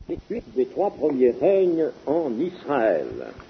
les suites des 3 premiers règnes en Israël.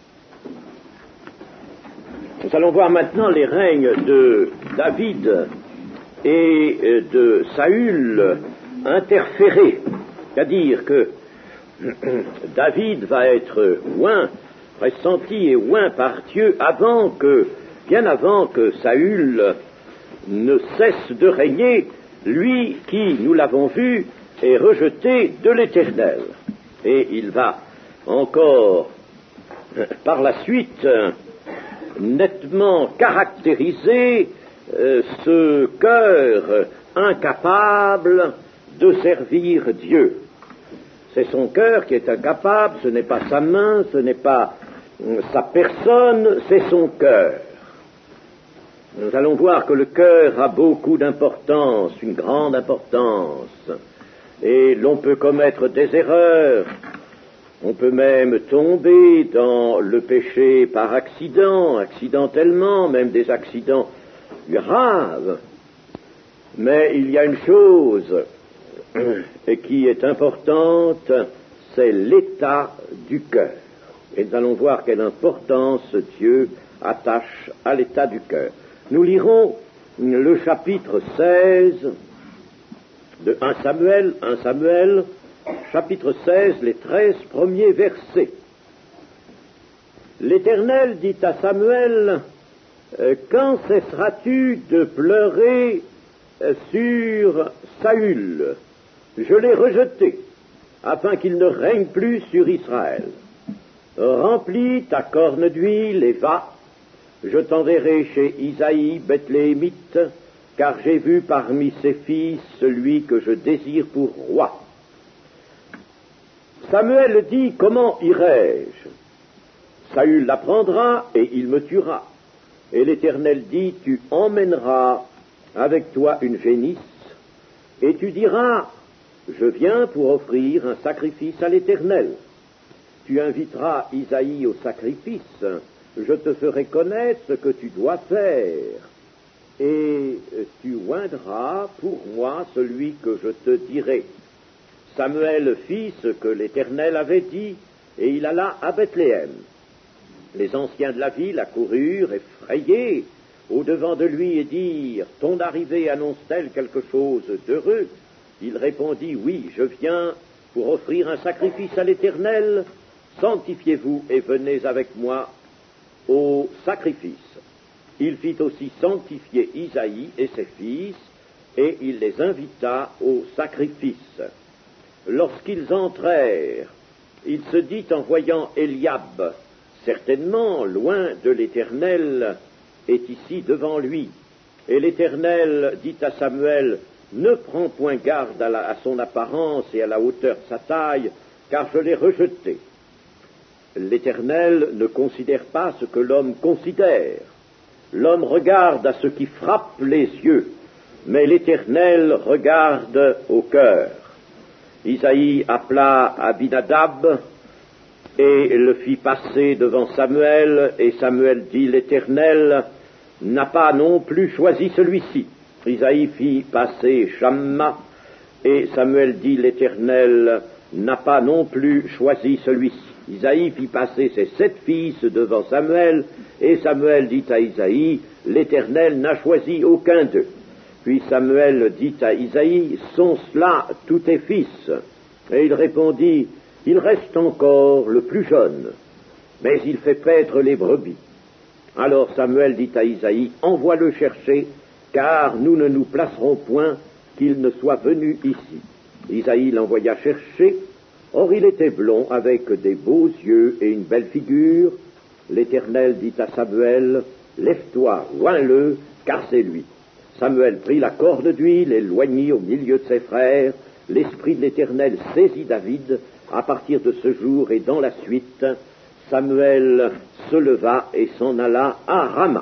Nous allons voir maintenant les règnes de David et de Saül interférés. C'est-à-dire que David va être oint, pressenti et oint par Dieu bien avant que Saül ne cesse de régner, lui qui, nous l'avons vu, est rejeté de l'Éternel. Et il va encore, par la suite, nettement caractériser ce cœur incapable de servir Dieu. C'est son cœur qui est incapable, ce n'est pas sa main, ce n'est pas sa personne, c'est son cœur. Nous allons voir que le cœur a beaucoup d'importance, une grande importance, et l'on peut commettre des erreurs, on peut même tomber dans le péché par accident, accidentellement, même des accidents graves. Mais il y a une chose qui est importante, c'est l'état du cœur. Et nous allons voir quelle importance Dieu attache à l'état du cœur. Nous lirons le chapitre 16 de 1 Samuel, chapitre 16, les 13 premiers versets. L'Éternel dit à Samuel, « Quand cesseras-tu de pleurer sur Saül? Je l'ai rejeté, afin qu'il ne règne plus sur Israël. Remplis ta corne d'huile et va. Je t'enverrai chez Isaïe, Bethléemite, car j'ai vu parmi ses fils celui que je désire pour roi. » Samuel dit, « Comment irai-je? Saül l'apprendra et il me tuera. » Et l'Éternel dit, « Tu emmèneras avec toi une génisse, et tu diras, je viens pour offrir un sacrifice à l'Éternel. Tu inviteras Isaïe au sacrifice, je te ferai connaître ce que tu dois faire, et tu oindras pour moi celui que je te dirai. » Samuel fit ce que l'Éternel avait dit, et il alla à Bethléem. Les anciens de la ville accoururent, effrayés, au-devant de lui et dirent, « Ton arrivée annonce-t-elle quelque chose d'heureux ?» Il répondit, « Oui, je viens pour offrir un sacrifice à l'Éternel. Sanctifiez-vous et venez avec moi au sacrifice. » Il fit aussi sanctifier Isaïe et ses fils, et il les invita au sacrifice. Lorsqu'ils entrèrent, il se dit en voyant Eliab, « Certainement, loin de l'Éternel est ici devant lui. » Et l'Éternel dit à Samuel, « Ne prends point garde à son apparence et à la hauteur de sa taille, car je l'ai rejeté. » L'Éternel ne considère pas ce que l'homme considère. L'homme regarde à ce qui frappe les yeux, mais l'Éternel regarde au cœur. Isaïe appela Abinadab et le fit passer devant Samuel, et Samuel dit, « L'Éternel n'a pas non plus choisi celui-ci. » Isaïe fit passer Shamma, et Samuel dit, « L'Éternel n'a pas non plus choisi celui-ci. » Isaïe fit passer ses 7 fils devant Samuel, et Samuel dit à Isaïe, « L'Éternel n'a choisi aucun d'eux. » Puis Samuel dit à Isaïe, « Sont cela tous tes fils ?» Et il répondit, « Il reste encore le plus jeune, mais il fait paître les brebis. » Alors Samuel dit à Isaïe, « Envoie-le chercher, car nous ne nous placerons point qu'il ne soit venu ici. » Isaïe l'envoya chercher. Or il était blond, avec des beaux yeux et une belle figure. L'Éternel dit à Samuel, « Lève-toi, oins-le, car c'est lui. » Samuel prit la corde d'huile et l'oignit au milieu de ses frères. L'Esprit de l'Éternel saisit David. À partir de ce jour et dans la suite, Samuel se leva et s'en alla à Rama.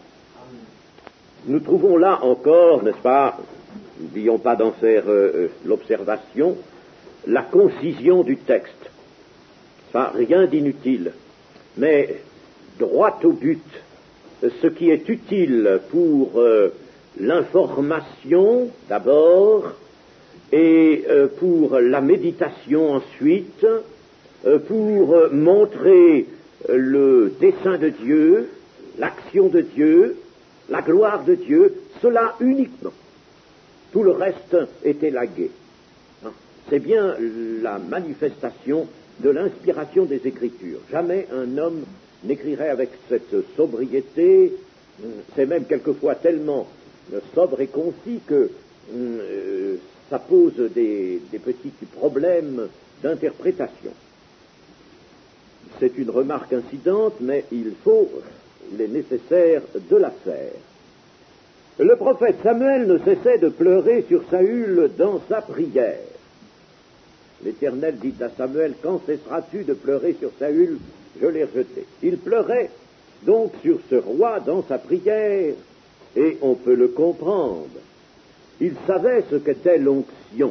Nous trouvons là encore, n'est-ce pas, n'oublions pas d'en faire l'observation, la concision du texte. Enfin, rien d'inutile, mais droit au but. Ce qui est utile pour l'information, d'abord, et pour la méditation ensuite, pour montrer le dessein de Dieu, l'action de Dieu, la gloire de Dieu, cela uniquement. Tout le reste était lagué. C'est bien la manifestation de l'inspiration des Écritures. Jamais un homme n'écrirait avec cette sobriété, c'est même quelquefois tellement sobre et concis que ça pose des petits problèmes d'interprétation. C'est une remarque incidente, mais il est nécessaire de la faire. Le prophète Samuel ne cessait de pleurer sur Saül dans sa prière. L'Éternel dit à Samuel, « Quand cesseras-tu de pleurer sur Saül? Je l'ai rejeté. » Il pleurait donc sur ce roi dans sa prière, et on peut le comprendre. Il savait ce qu'était l'onction.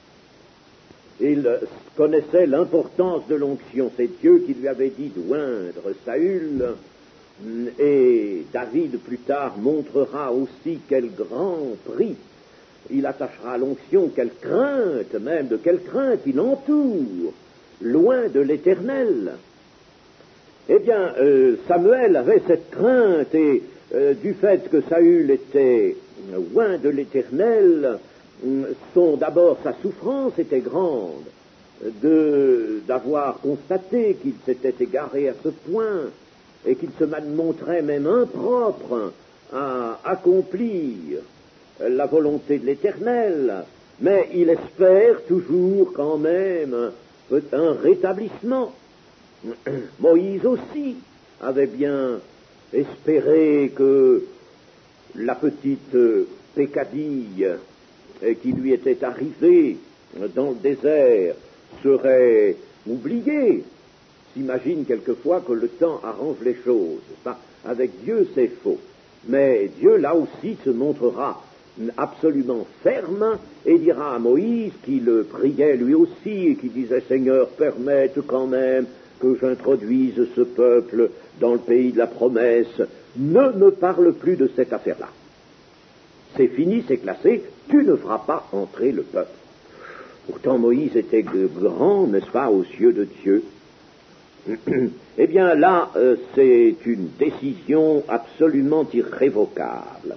Il connaissait l'importance de l'onction. C'est Dieu qui lui avait dit d'oindre Saül, et David plus tard montrera aussi quel grand prix il attachera à l'onction, quelle crainte même, de quelle crainte il entoure, loin de l'Éternel. Eh bien, Samuel avait cette crainte, et du fait que Saül était loin de l'Éternel, d'abord sa souffrance était grande d'avoir constaté qu'il s'était égaré à ce point, et qu'il se montrait même impropre à accomplir la volonté de l'Éternel, mais il espère toujours quand même un rétablissement. Moïse aussi avait bien espéré que la petite peccadille qui lui était arrivée dans le désert serait oubliée. S'imagine quelquefois que le temps arrange les choses. Avec Dieu, c'est faux. Mais Dieu, là aussi, se montrera absolument ferme et dira à Moïse, qui le priait lui aussi et qui disait, Seigneur, permette quand même que j'introduise ce peuple dans le pays de la promesse, ne me parle plus de cette affaire-là. C'est fini, c'est classé, tu ne feras pas entrer le peuple. Pourtant Moïse était grand, n'est-ce pas, aux yeux de Dieu. Eh bien là, c'est une décision absolument irrévocable.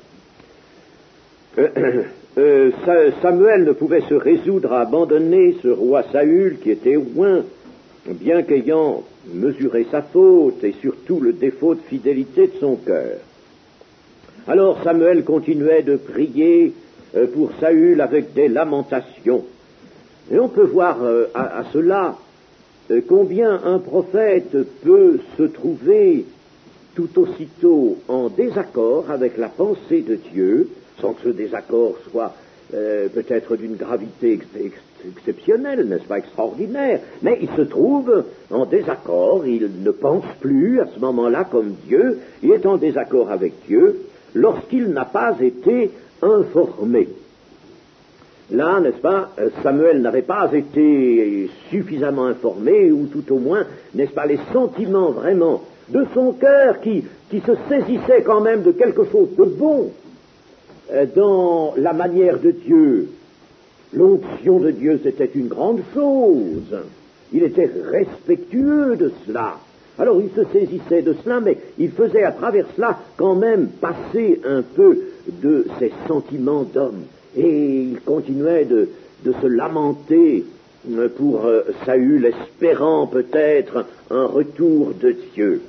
Samuel ne pouvait se résoudre à abandonner ce roi Saül qui était oint, bien qu'ayant mesuré sa faute et surtout le défaut de fidélité de son cœur. Alors Samuel continuait de prier pour Saül avec des lamentations. Et on peut voir à cela combien un prophète peut se trouver tout aussitôt en désaccord avec la pensée de Dieu, sans que ce désaccord soit peut-être d'une gravité exceptionnelle, n'est-ce pas, extraordinaire, mais il se trouve en désaccord, il ne pense plus à ce moment-là comme Dieu, il est en désaccord avec Dieu lorsqu'il n'a pas été informé. Là, n'est-ce pas, Samuel n'avait pas été suffisamment informé, ou tout au moins, n'est-ce pas, les sentiments vraiment de son cœur qui se saisissaient quand même de quelque chose de bon dans la manière de Dieu. L'onction de Dieu, c'était une grande chose. Il était respectueux de cela. Alors il se saisissait de cela, mais il faisait à travers cela quand même passer un peu de ses sentiments d'homme. Et il continuait de se lamenter pour Saül, espérant peut-être un retour de Dieu.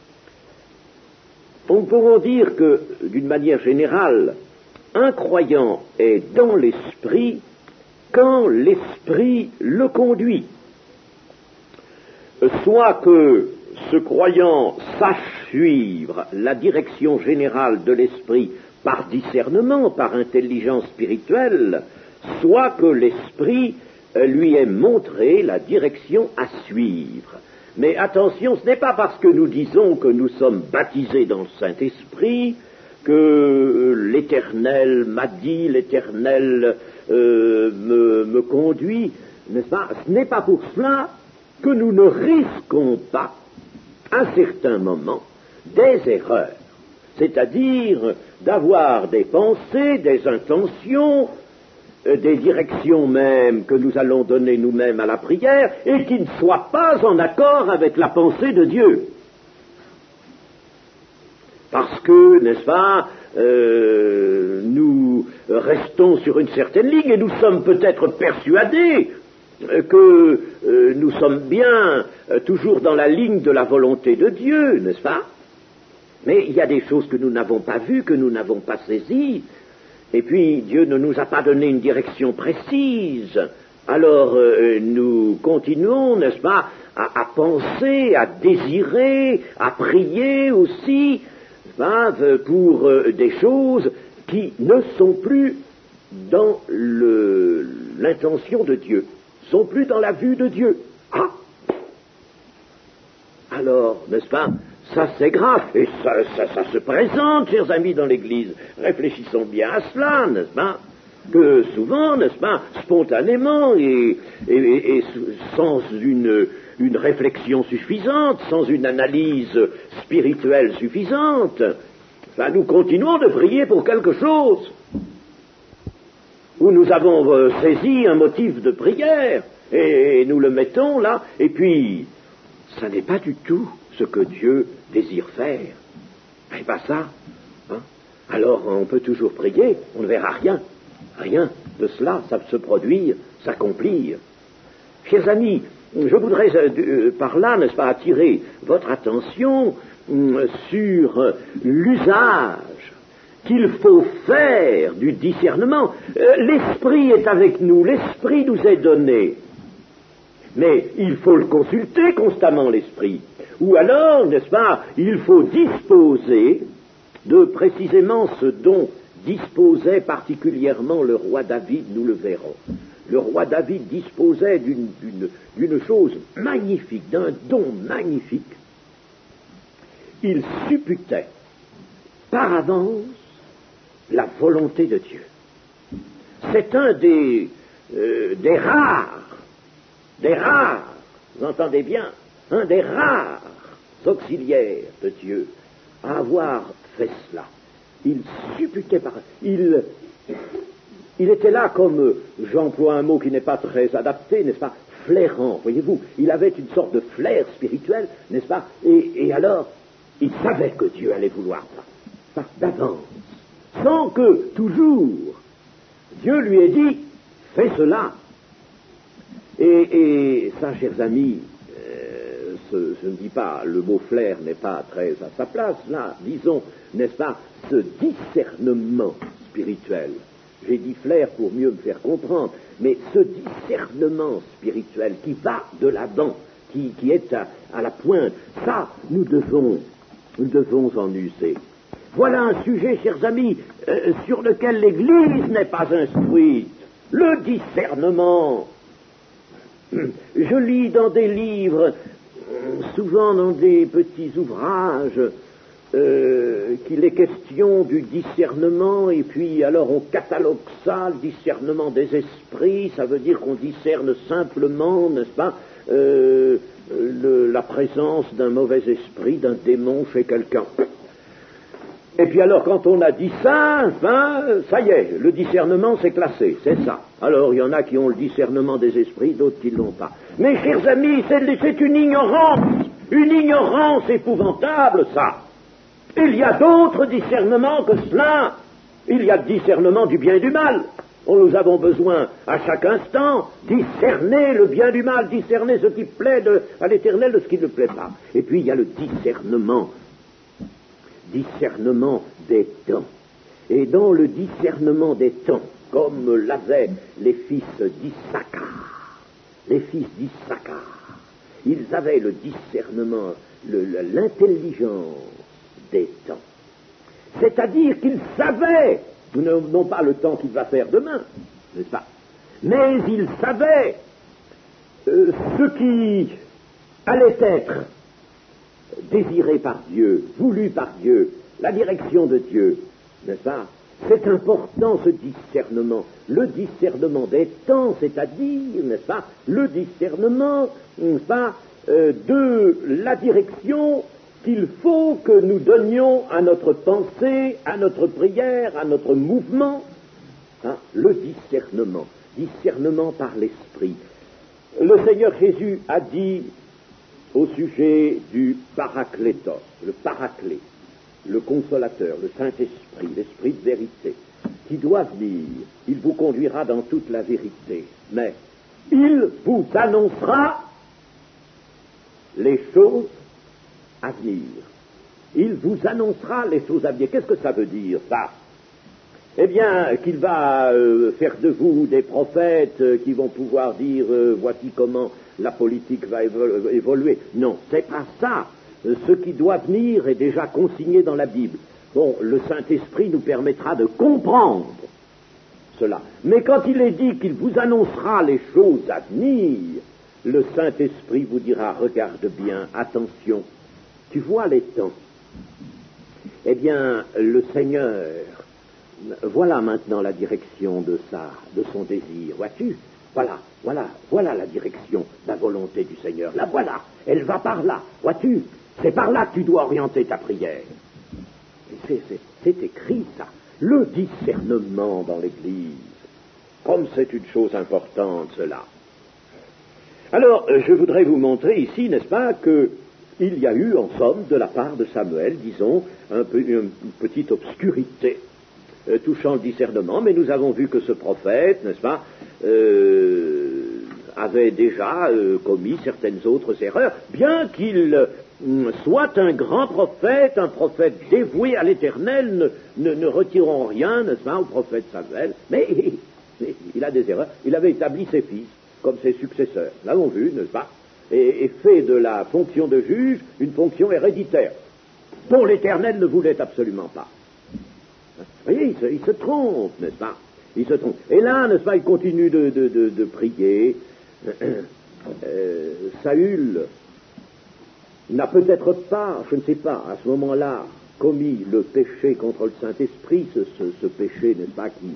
On pourrait dire que, d'une manière générale, un croyant est dans l'esprit quand l'esprit le conduit. Soit que ce croyant sache suivre la direction générale de l'esprit par discernement, par intelligence spirituelle, soit que l'esprit lui ait montré la direction à suivre. Mais attention, ce n'est pas parce que nous disons que nous sommes baptisés dans le Saint-Esprit que l'Éternel m'a dit, l'Éternel me conduit, n'est-ce pas? Ce n'est pas pour cela que nous ne risquons pas, à certains moments, des erreurs, c'est-à-dire d'avoir des pensées, des intentions des directions même que nous allons donner nous-mêmes à la prière et qui ne soient pas en accord avec la pensée de Dieu. Parce que, n'est-ce pas, nous restons sur une certaine ligne et nous sommes peut-être persuadés que nous sommes bien toujours dans la ligne de la volonté de Dieu, n'est-ce pas? Mais il y a des choses que nous n'avons pas vues, que nous n'avons pas saisies, et puis Dieu ne nous a pas donné une direction précise. Alors nous continuons, n'est-ce pas, à penser, à désirer, à prier aussi, pour des choses qui ne sont plus dans l'intention de Dieu, sont plus dans la vue de Dieu. Ah! Alors, n'est-ce pas, ça c'est grave, et ça se présente, chers amis, dans l'Église. Réfléchissons bien à cela, n'est-ce pas, que souvent, n'est-ce pas, spontanément et sans une réflexion suffisante, sans une analyse spirituelle suffisante, nous continuons de prier pour quelque chose, où nous avons saisi un motif de prière, et nous le mettons là, et puis, ça n'est pas du tout ce que Dieu désire faire. C'est pas ça. Hein? Alors, on peut toujours prier, on ne verra rien de cela, ça se produire, s'accomplir. Chers amis, je voudrais par là, n'est-ce pas, attirer votre attention sur l'usage qu'il faut faire du discernement. L'esprit est avec nous, l'esprit nous est donné. Mais il faut le consulter constamment, l'esprit. Ou alors, n'est-ce pas, il faut disposer de précisément ce dont disposait particulièrement le roi David, nous le verrons. Le roi David disposait d'une chose magnifique, d'un don magnifique. Il supputait par avance la volonté de Dieu. C'est un des rares, vous entendez bien, un des rares auxiliaires de Dieu à avoir fait cela. Il supputait par... Il était là comme, j'emploie un mot qui n'est pas très adapté, n'est-ce pas, flairant, voyez-vous. Il avait une sorte de flair spirituel, n'est-ce pas, et alors, il savait que Dieu allait vouloir ça, d'avance, sans que, toujours, Dieu lui ait dit, fais cela. Et ça, chers amis, je ne dis pas, le mot flair n'est pas très à sa place, là, disons, n'est-ce pas, ce discernement spirituel. J'ai dit flair pour mieux me faire comprendre, mais ce discernement spirituel qui va de l'avant, qui est à la pointe, ça, nous devons en user. Voilà un sujet, chers amis, sur lequel l'Église n'est pas instruite. Le discernement. Je lis dans des livres, souvent dans des petits ouvrages, qu'il est question du discernement, et puis alors on catalogue ça, le discernement des esprits, ça veut dire qu'on discerne simplement, n'est-ce pas, la présence d'un mauvais esprit, d'un démon chez quelqu'un. Et puis alors, quand on a dit ça, ça y est, le discernement c'est classé, c'est ça. Alors, il y en a qui ont le discernement des esprits, d'autres qui ne l'ont pas. Mais, chers amis, c'est une ignorance épouvantable, ça. Il y a d'autres discernements que cela. Il y a le discernement du bien et du mal. Nous avons besoin, à chaque instant, discerner le bien du mal, discerner ce qui plaît à l'Éternel de ce qui ne plaît pas. Et puis, il y a le discernement des temps. Et dans le discernement des temps, comme l'avaient les fils d'Issachar, ils avaient le discernement, l'intelligence des temps. C'est-à-dire qu'ils savaient, non pas le temps qu'il va faire demain, n'est-ce pas, mais ils savaient ce qui allait être désiré par Dieu, voulu par Dieu, la direction de Dieu, n'est-ce pas? C'est important ce discernement, le discernement des temps, c'est-à-dire, n'est-ce pas, le discernement, n'est-ce pas, de la direction qu'il faut que nous donnions à notre pensée, à notre prière, à notre mouvement. hein, le discernement, discernement par l'esprit. Le Seigneur Jésus a dit au sujet du Paraclétos, le Paraclet, le Consolateur, le Saint-Esprit, l'Esprit de vérité, qui doit venir, il vous conduira dans toute la vérité, mais il vous annoncera les choses à venir. Il vous annoncera les choses à venir. Qu'est-ce que ça veut dire, ça? Eh bien, qu'il va faire de vous des prophètes qui vont pouvoir dire voici comment la politique va évoluer. Non, c'est pas ça. Ce qui doit venir est déjà consigné dans la Bible. Bon, le Saint-Esprit nous permettra de comprendre cela. Mais quand il est dit qu'il vous annoncera les choses à venir, le Saint-Esprit vous dira, regarde bien, attention, tu vois les temps. Eh bien, le Seigneur, voilà maintenant la direction de son désir, vois-tu? Voilà la direction, la volonté du Seigneur. La voilà, elle va par là, vois-tu? C'est par là que tu dois orienter ta prière. C'est écrit, ça. Le discernement dans l'Église. Comme c'est une chose importante, cela. Alors, je voudrais vous montrer ici, n'est-ce pas, qu'il y a eu, en somme, de la part de Samuel, disons, une petite obscurité touchant le discernement, mais nous avons vu que ce prophète, n'est-ce pas, avait déjà commis certaines autres erreurs, bien qu'il soit un grand prophète, un prophète dévoué à l'Éternel, ne retirons rien, n'est-ce pas, au prophète Samuel, mais il a des erreurs. Il avait établi ses fils comme ses successeurs, nous l'avons vu, n'est-ce pas, et fait de la fonction de juge une fonction héréditaire, dont l'Éternel ne voulait absolument pas. Vous voyez, il se trompe, n'est-ce pas? Il se trompe. Et là, n'est-ce pas, il continue de prier. Saül n'a peut-être pas, je ne sais pas, à ce moment-là, commis le péché contre le Saint-Esprit, ce péché, n'est-ce pas, qui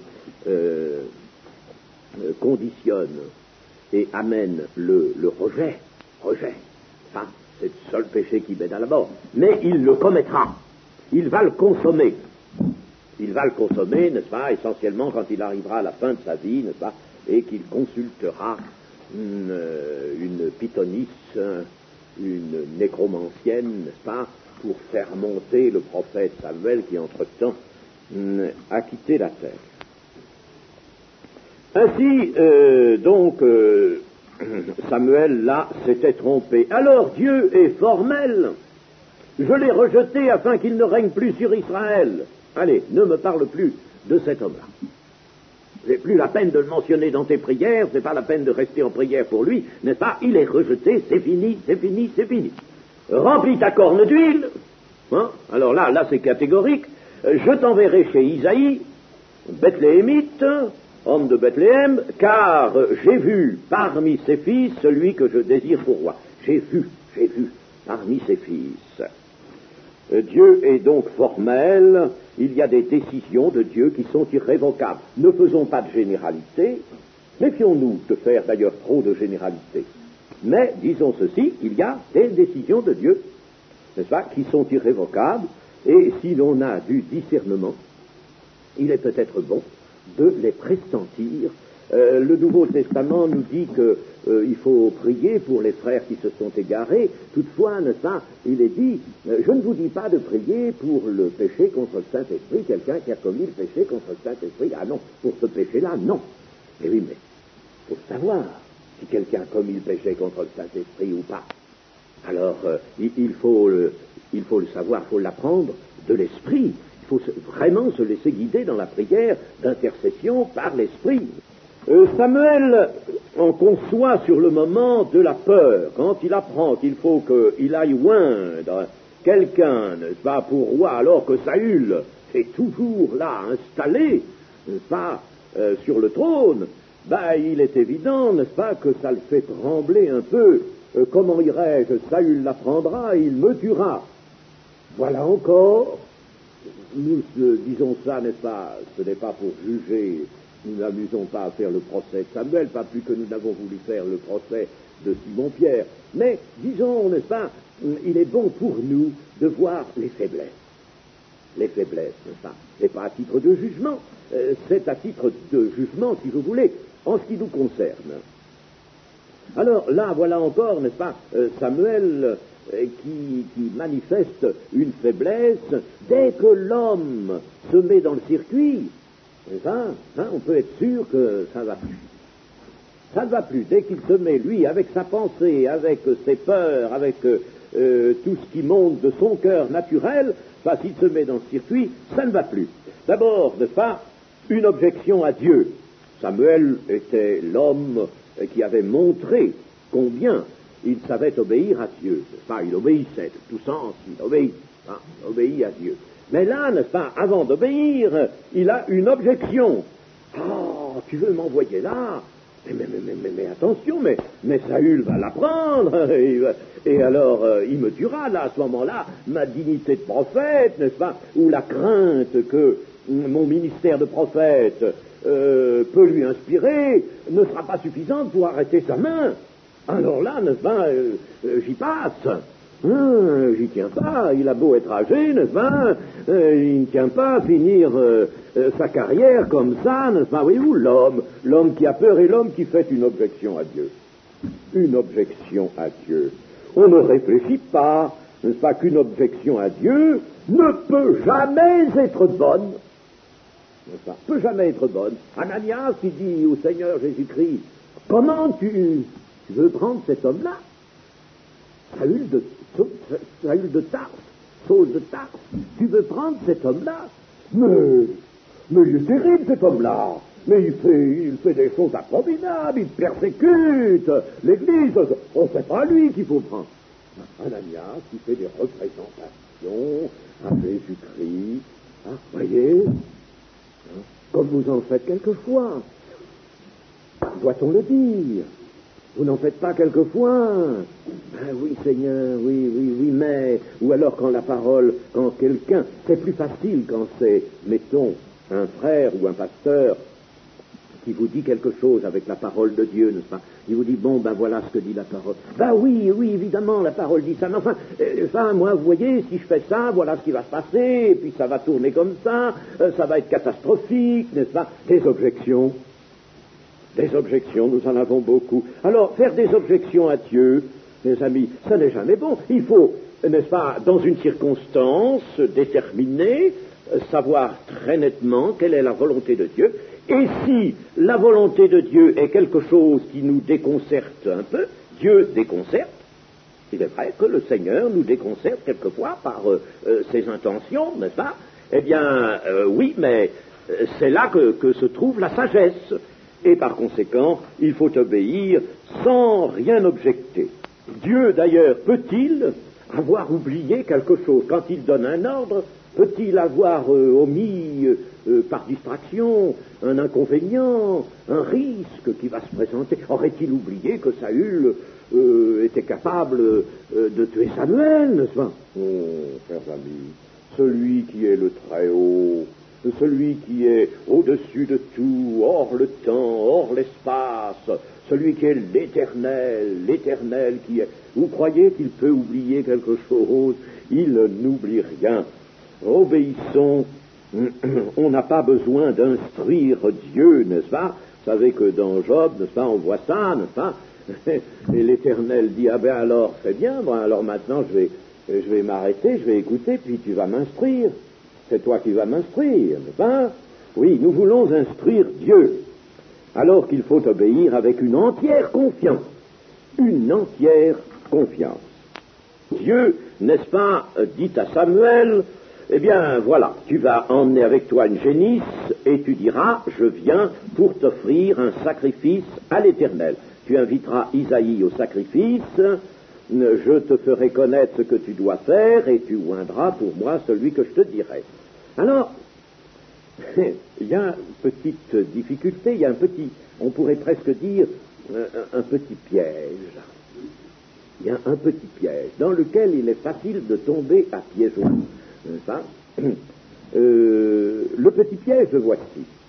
conditionne et amène le rejet. Enfin, c'est le seul péché qui mène à la mort. Mais il le commettra. Il va le consommer. Il va le consommer, n'est-ce pas, essentiellement quand il arrivera à la fin de sa vie, n'est-ce pas, et qu'il consultera une pythonisse, une nécromancienne, n'est-ce pas, pour faire monter le prophète Samuel qui, entre-temps, a quitté la terre. Ainsi, Samuel, là, s'était trompé. Alors Dieu est formel. Je l'ai rejeté afin qu'il ne règne plus sur Israël. Allez, ne me parle plus de cet homme-là. C'est plus la peine de le mentionner dans tes prières, c'est pas la peine de rester en prière pour lui, n'est-ce pas? Il est rejeté, c'est fini. Remplis ta corne d'huile. Hein? Alors là c'est catégorique. Je t'enverrai chez Isaïe, Bethléemite, homme de Bethléem, car j'ai vu parmi ses fils celui que je désire pour roi. J'ai vu parmi ses fils. Dieu est donc formel, il y a des décisions de Dieu qui sont irrévocables. Ne faisons pas de généralité, méfions-nous de faire d'ailleurs trop de généralité. Mais disons ceci, il y a des décisions de Dieu, n'est-ce pas, qui sont irrévocables, et si l'on a du discernement, il est peut-être bon de les pressentir. Le Nouveau Testament nous dit qu'il faut prier pour les frères qui se sont égarés. Toutefois, n'est-ce pas, il est dit, je ne vous dis pas de prier pour le péché contre le Saint-Esprit, quelqu'un qui a commis le péché contre le Saint-Esprit. Ah non, pour ce péché-là, non. Eh oui, mais il faut savoir si quelqu'un a commis le péché contre le Saint-Esprit ou pas. Alors, il faut le savoir, il faut l'apprendre de l'Esprit. Il faut vraiment se laisser guider dans la prière d'intercession par l'Esprit. Samuel en conçoit sur le moment de la peur. Quand il apprend qu'il faut qu'il aille oindre quelqu'un, n'est-ce pas, pour roi, alors que Saül est toujours là, installé, n'est-ce pas, sur le trône, il est évident, n'est-ce pas, que ça le fait trembler un peu. Comment irais-je? Saül l'apprendra, il me tuera. Voilà encore, nous disons ça, n'est-ce pas, ce n'est pas pour juger. Nous n'amusons pas à faire le procès de Samuel, pas plus que nous n'avons voulu faire le procès de Simon-Pierre. Mais, disons, n'est-ce pas, il est bon pour nous de voir les faiblesses. les faiblesses, n'est-ce pas? C'est pas à titre de jugement, c'est à titre de jugement, si vous voulez, en ce qui nous concerne. Alors là, voilà encore, n'est-ce pas, Samuel qui manifeste une faiblesse. Dès que l'homme se met dans le circuit, on peut être sûr que ça ne va plus. Ça ne va plus. Dès qu'il se met, lui, avec sa pensée, avec ses peurs, avec tout ce qui monte de son cœur naturel, s'il se met dans le circuit, ça ne va plus. D'abord, n'est-ce pas, une objection à Dieu. Samuel était l'homme qui avait montré combien il savait obéir à Dieu. N'est-ce pas? Il obéissait de tout sens, il obéit à Dieu. Mais là, n'est-ce pas, avant d'obéir, il a une objection. Oh, tu veux m'envoyer là? Mais attention, mais Saül va l'apprendre, et alors il me tuera là, à ce moment-là, ma dignité de prophète, n'est-ce pas, ou la crainte que mon ministère de prophète peut lui inspirer, ne sera pas suffisante pour arrêter sa main. Alors là, n'est-ce pas, j'y passe. J'y tiens pas, il a beau être âgé, n'est-ce pas, il ne tient pas à finir sa carrière comme ça, n'est-ce pas, voyez-vous, l'homme qui a peur et l'homme qui fait une objection à Dieu. Une objection à Dieu. On ne réfléchit pas, n'est-ce pas, qu'une objection à Dieu ne peut jamais être bonne. N'est-ce pas, peut jamais être bonne. Ananias qui dit au Seigneur Jésus-Christ, comment tu veux prendre cet homme-là? Saül de Tarse, Saul de Tarse, tu veux prendre cet homme-là? Mais il est terrible cet homme-là. Mais il fait des choses abominables, il persécute l'Église. On sait pas lui qu'il faut prendre. Ananias qui fait des représentations à Jésus-Christ. Voyez, comme vous en faites quelquefois. Doit-on le dire? Vous n'en faites pas quelquefois? Oui, Seigneur, oui, mais... Ou alors quand quelqu'un... C'est plus facile quand c'est, mettons, un frère ou un pasteur qui vous dit quelque chose avec la parole de Dieu, n'est-ce pas? Il vous dit, voilà ce que dit la parole. Oui, évidemment, la parole dit ça, mais moi, vous voyez, si je fais ça, voilà ce qui va se passer, et puis ça va tourner comme ça, ça va être catastrophique, n'est-ce pas? Des objections, nous en avons beaucoup. Alors, faire des objections à Dieu, mes amis, ça n'est jamais bon. Il faut, n'est-ce pas, dans une circonstance déterminée, savoir très nettement quelle est la volonté de Dieu. Et si la volonté de Dieu est quelque chose qui nous déconcerte un peu, Dieu déconcerte. Il est vrai que le Seigneur nous déconcerte quelquefois par ses intentions, n'est-ce pas? Eh bien, oui, mais c'est là que se trouve la sagesse. Et par conséquent, il faut obéir sans rien objecter. Dieu, d'ailleurs, peut-il avoir oublié quelque chose? Quand il donne un ordre, peut-il avoir omis, par distraction, un inconvénient, un risque qui va se présenter? Aurait-il oublié que Saül était capable de tuer Samuel, n'est-ce pas? Oh, chers amis, celui qui est le Très-Haut, celui qui est au-dessus de tout, hors le temps, hors l'espace, celui qui est l'éternel qui est... Vous croyez qu'il peut oublier quelque chose? Il n'oublie rien. Obéissons. On n'a pas besoin d'instruire Dieu, n'est-ce pas? Vous savez que dans Job, n'est-ce pas, on voit ça, n'est-ce pas? Et l'Éternel dit, alors, c'est bien, alors maintenant je vais m'arrêter, je vais écouter, puis tu vas m'instruire. C'est toi qui vas m'instruire, n'est-ce pas? Oui, nous voulons instruire Dieu, alors qu'il faut obéir avec une entière confiance. Une entière confiance. Dieu, n'est-ce pas, dit à Samuel, eh bien, voilà, tu vas emmener avec toi une génisse et tu diras, je viens pour t'offrir un sacrifice à l'Éternel. Tu inviteras Isaïe au sacrifice, je te ferai connaître ce que tu dois faire et tu oindras pour moi celui que je te dirai. Alors, il y a une petite difficulté, il y a un petit, on pourrait presque dire, un petit piège. Il y a un petit piège dans lequel il est facile de tomber à pieds joints. N'est-ce pas? Le petit piège, le voici.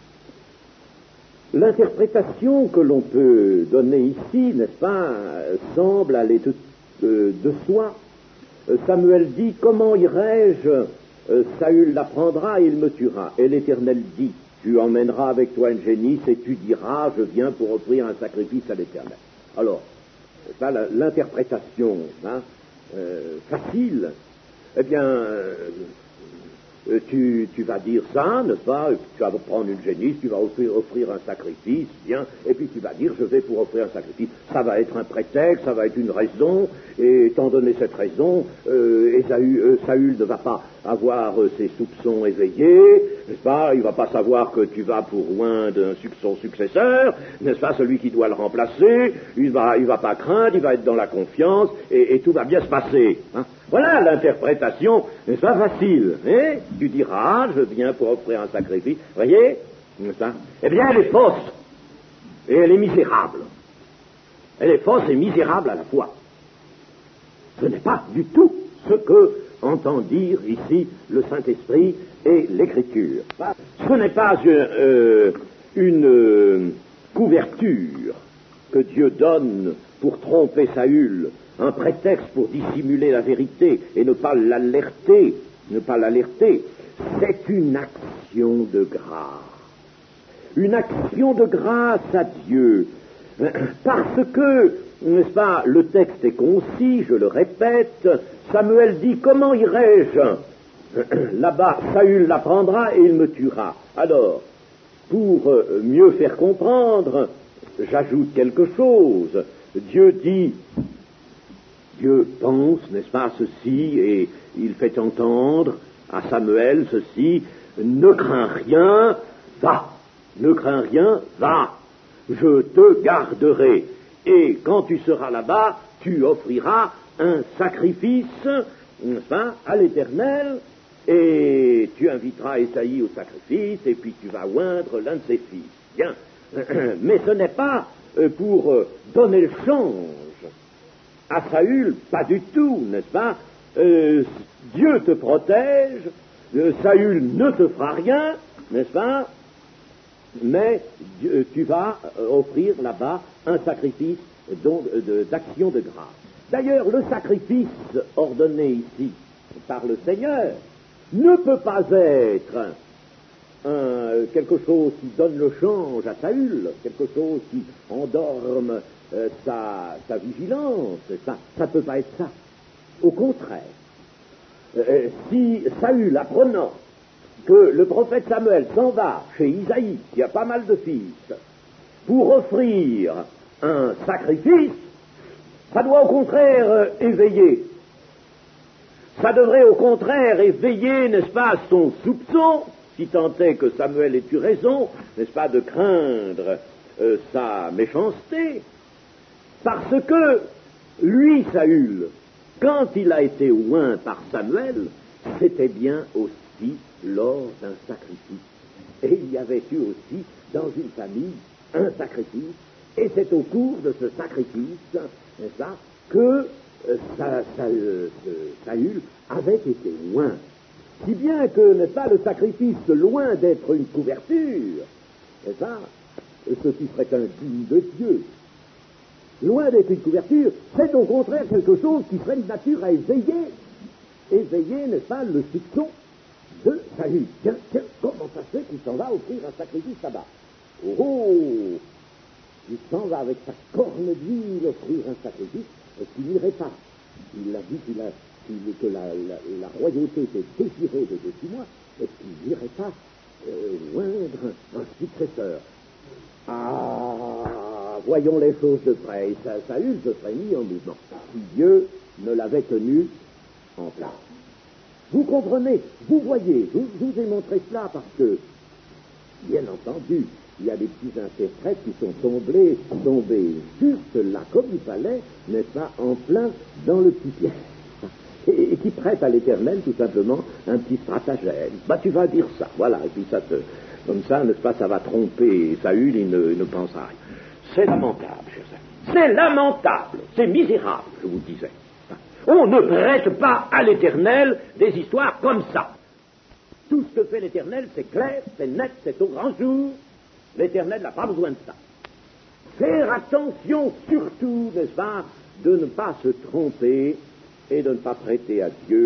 L'interprétation que l'on peut donner ici, n'est-ce pas, semble aller de soi. Samuel dit, comment irai-je Saül la prendra et il me tuera. Et l'Éternel dit, tu emmèneras avec toi une génisse et tu diras, je viens pour offrir un sacrifice à l'Éternel. Alors, c'est pas l'interprétation facile. Eh bien, tu vas dire ça, n'est-ce pas? Tu vas prendre une génisse, tu vas offrir un sacrifice, bien, et puis tu vas dire, je vais pour offrir un sacrifice. Ça va être un prétexte, ça va être une raison, et étant donné cette raison, Saül ne va pas avoir ses soupçons éveillés, n'est-ce pas? Il ne va pas savoir que tu vas pour loin de son successeur, n'est-ce pas? Celui qui doit le remplacer, il va pas craindre, il va être dans la confiance, et tout va bien se passer. Hein? Voilà l'interprétation, n'est-ce pas, facile, hein? Tu diras, je viens pour offrir un sacrifice, voyez, n'est-ce pas? Eh bien, elle est fausse, et elle est misérable. Elle est fausse et misérable à la fois. Ce n'est pas du tout ce que entend dire ici le Saint-Esprit et l'Écriture. Ce n'est pas une couverture que Dieu donne pour tromper Saül, un prétexte pour dissimuler la vérité et ne pas l'alerter. C'est une action de grâce. Une action de grâce à Dieu. Parce que, n'est-ce pas, le texte est concis, je le répète, Samuel dit, comment irai-je là-bas? Saül l'apprendra et il me tuera. Alors, pour mieux faire comprendre, j'ajoute quelque chose. Dieu pense, n'est-ce pas, ceci, et il fait entendre à Samuel ceci, ne crains rien, va, ne crains rien, va, je te garderai, et quand tu seras là-bas, tu offriras un sacrifice, n'est-ce pas, à l'Éternel, et tu inviteras Ésaïe au sacrifice, et puis tu vas oindre l'un de ses fils. Bien, mais ce n'est pas pour donner le change à Saül, pas du tout, n'est-ce pas? Dieu te protège, Saül ne te fera rien, n'est-ce pas? Mais tu vas offrir là-bas un sacrifice d'action de grâce. D'ailleurs, le sacrifice ordonné ici par le Seigneur ne peut pas être quelque chose qui donne le change à Saül, quelque chose qui endorme sa vigilance, ça ne peut pas être ça. Au contraire, si Saül, apprenant que le prophète Samuel s'en va chez Isaïe, qui a pas mal de fils, pour offrir un sacrifice, ça doit au contraire éveiller. Ça devrait au contraire éveiller, n'est-ce pas, son soupçon, si tant est que Samuel ait eu raison, n'est-ce pas, de craindre sa méchanceté, parce que lui, Saül, quand il a été oint par Samuel, c'était bien aussi lors d'un sacrifice. Et il y avait eu aussi, dans une famille, un sacrifice, et c'est au cours de ce sacrifice, n'est-ce pas, que Saül avait été oint. Si bien que, n'est-ce pas, le sacrifice, loin d'être une couverture, n'est-ce pas, ce qui serait indigne de Dieu, loin d'être une couverture, c'est au contraire quelque chose qui serait de nature à éveiller, n'est-ce pas, le soupçon de Saül. Tiens, comment ça se fait qu'il s'en va offrir un sacrifice là-bas? Oh, il s'en va avec sa corne d'huile offrir un sacrifice, et qu'il n'irait pas. Il a dit que la royauté était désirée de dessus moi, et qu'il n'irait pas oindre un successeur. Ah, voyons les choses de près. Et Saül se serait mis en mouvement si Dieu ne l'avait tenu en place. Vous comprenez, vous voyez, je vous ai montré cela parce que, bien entendu, il y a des petits interprètes qui sont tombés juste là, comme il fallait, n'est-ce pas, en plein dans le petit piège. Et qui prête à l'Éternel, tout simplement, un petit stratagème. Tu vas dire ça, voilà, et puis comme ça, n'est-ce pas, ça va tromper Saül, il ne pense à rien. C'est lamentable, chers amis. C'est lamentable, c'est misérable, je vous disais. On ne prête pas à l'Éternel des histoires comme ça. Tout ce que fait l'Éternel, c'est clair, c'est net, c'est au grand jour. L'Éternel n'a pas besoin de ça. Faire attention surtout, n'est-ce pas, de ne pas se tromper et de ne pas prêter à Dieu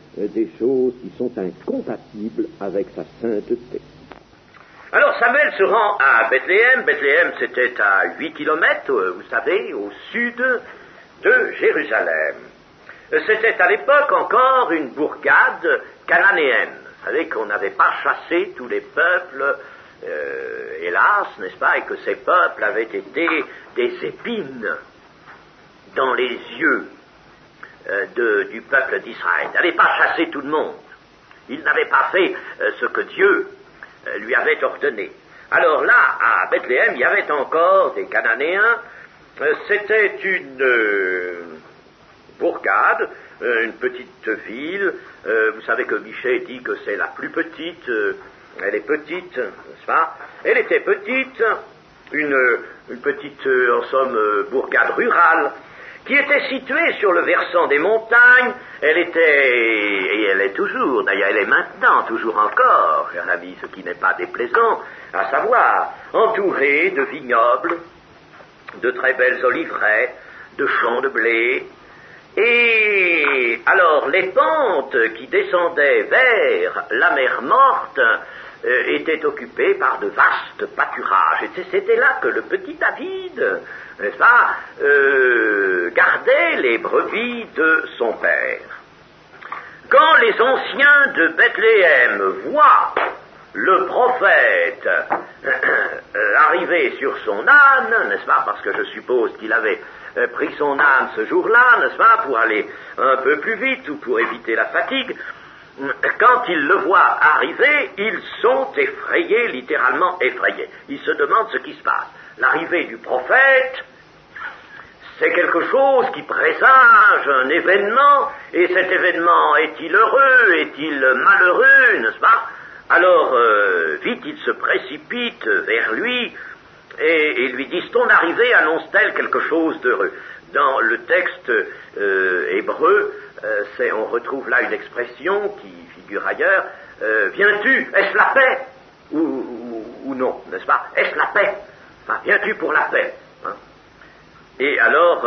des choses qui sont incompatibles avec sa sainteté. Alors Samuel se rend à Bethléem. Bethléem, c'était à 8 kilomètres, vous savez, au sud de Jérusalem. C'était à l'époque encore une bourgade cananéenne. Vous savez qu'on n'avait pas chassé tous les peuples, hélas, n'est-ce pas, et que ces peuples avaient été des épines dans les yeux du peuple d'Israël. Il n'avait pas chassé tout le monde. Il n'avait pas fait ce que Dieu lui avait ordonné. Alors là, à Bethléem, il y avait encore des Cananéens. C'était une bourgade, une petite ville. Vous savez que Michée dit que c'est la plus petite. Elle est petite, n'est-ce pas? Elle était petite, une petite, en somme, bourgade rurale, qui était située sur le versant des montagnes. Elle était, et elle est toujours, d'ailleurs elle est maintenant, toujours encore, cher ami, ce qui n'est pas déplaisant, à savoir, entourée de vignobles, de très belles oliveraies, de champs de blé, et alors les pentes qui descendaient vers la mer Morte étaient occupées par de vastes pâturages. Et c'était là que le petit David, n'est-ce pas, gardait les brebis de son père. Quand les anciens de Bethléem voient le prophète arriver sur son âne, n'est-ce pas, parce que je suppose qu'il avait pris son âne ce jour-là, n'est-ce pas, pour aller un peu plus vite ou pour éviter la fatigue, quand ils le voient arriver, ils sont effrayés, littéralement effrayés. Ils se demandent ce qui se passe. L'arrivée du prophète, c'est quelque chose qui présage un événement, et cet événement est-il heureux, est-il malheureux, n'est-ce pas? Alors, vite, ils se précipitent vers lui, et lui disent, ton arrivée annonce-t-elle quelque chose d'heureux? Dans le texte hébreu, on retrouve là une expression qui figure ailleurs, viens-tu, est-ce la paix ou non, n'est-ce pas? Est-ce la paix? Enfin, viens-tu pour la paix, hein? Et alors,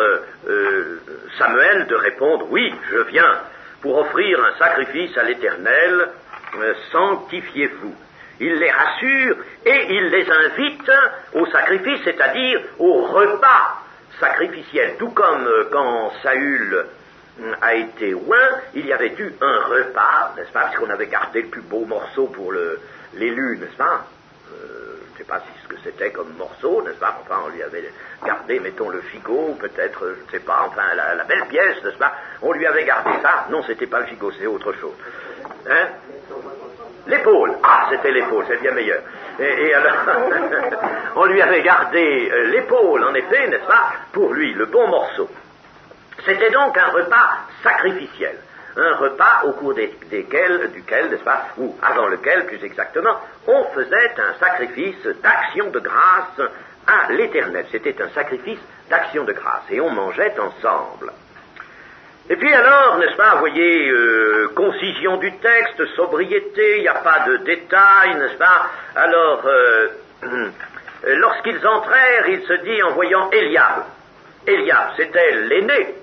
Samuel de répondre, oui, je viens pour offrir un sacrifice à l'Éternel, sanctifiez-vous. Il les rassure et il les invite au sacrifice, c'est-à-dire au repas sacrificiel. Tout comme quand Saül a été oint, il y avait eu un repas, n'est-ce pas, parce qu'on avait gardé le plus beau morceau pour l'élu, n'est-ce pas? Je ne sais pas ce que c'était comme morceau, n'est-ce pas? Enfin, on lui avait gardé, mettons, le figot, peut-être, je ne sais pas, enfin, la belle pièce, n'est-ce pas? On lui avait gardé ça. Non, c'était pas le figot, c'est autre chose. Hein? L'épaule. Ah, c'était l'épaule, c'est bien meilleur. Et alors, on lui avait gardé l'épaule, en effet, n'est-ce pas, pour lui, le bon morceau. C'était donc un repas sacrificiel. Un repas au cours duquel, n'est-ce pas, ou avant lequel, plus exactement, on faisait un sacrifice d'action de grâce à l'Éternel. C'était un sacrifice d'action de grâce, et on mangeait ensemble. Et puis alors, n'est-ce pas, vous voyez, concision du texte, sobriété, il n'y a pas de détails, n'est-ce pas? Alors, lorsqu'ils entrèrent, il se dit en voyant Eliab. Eliab, c'était l'aîné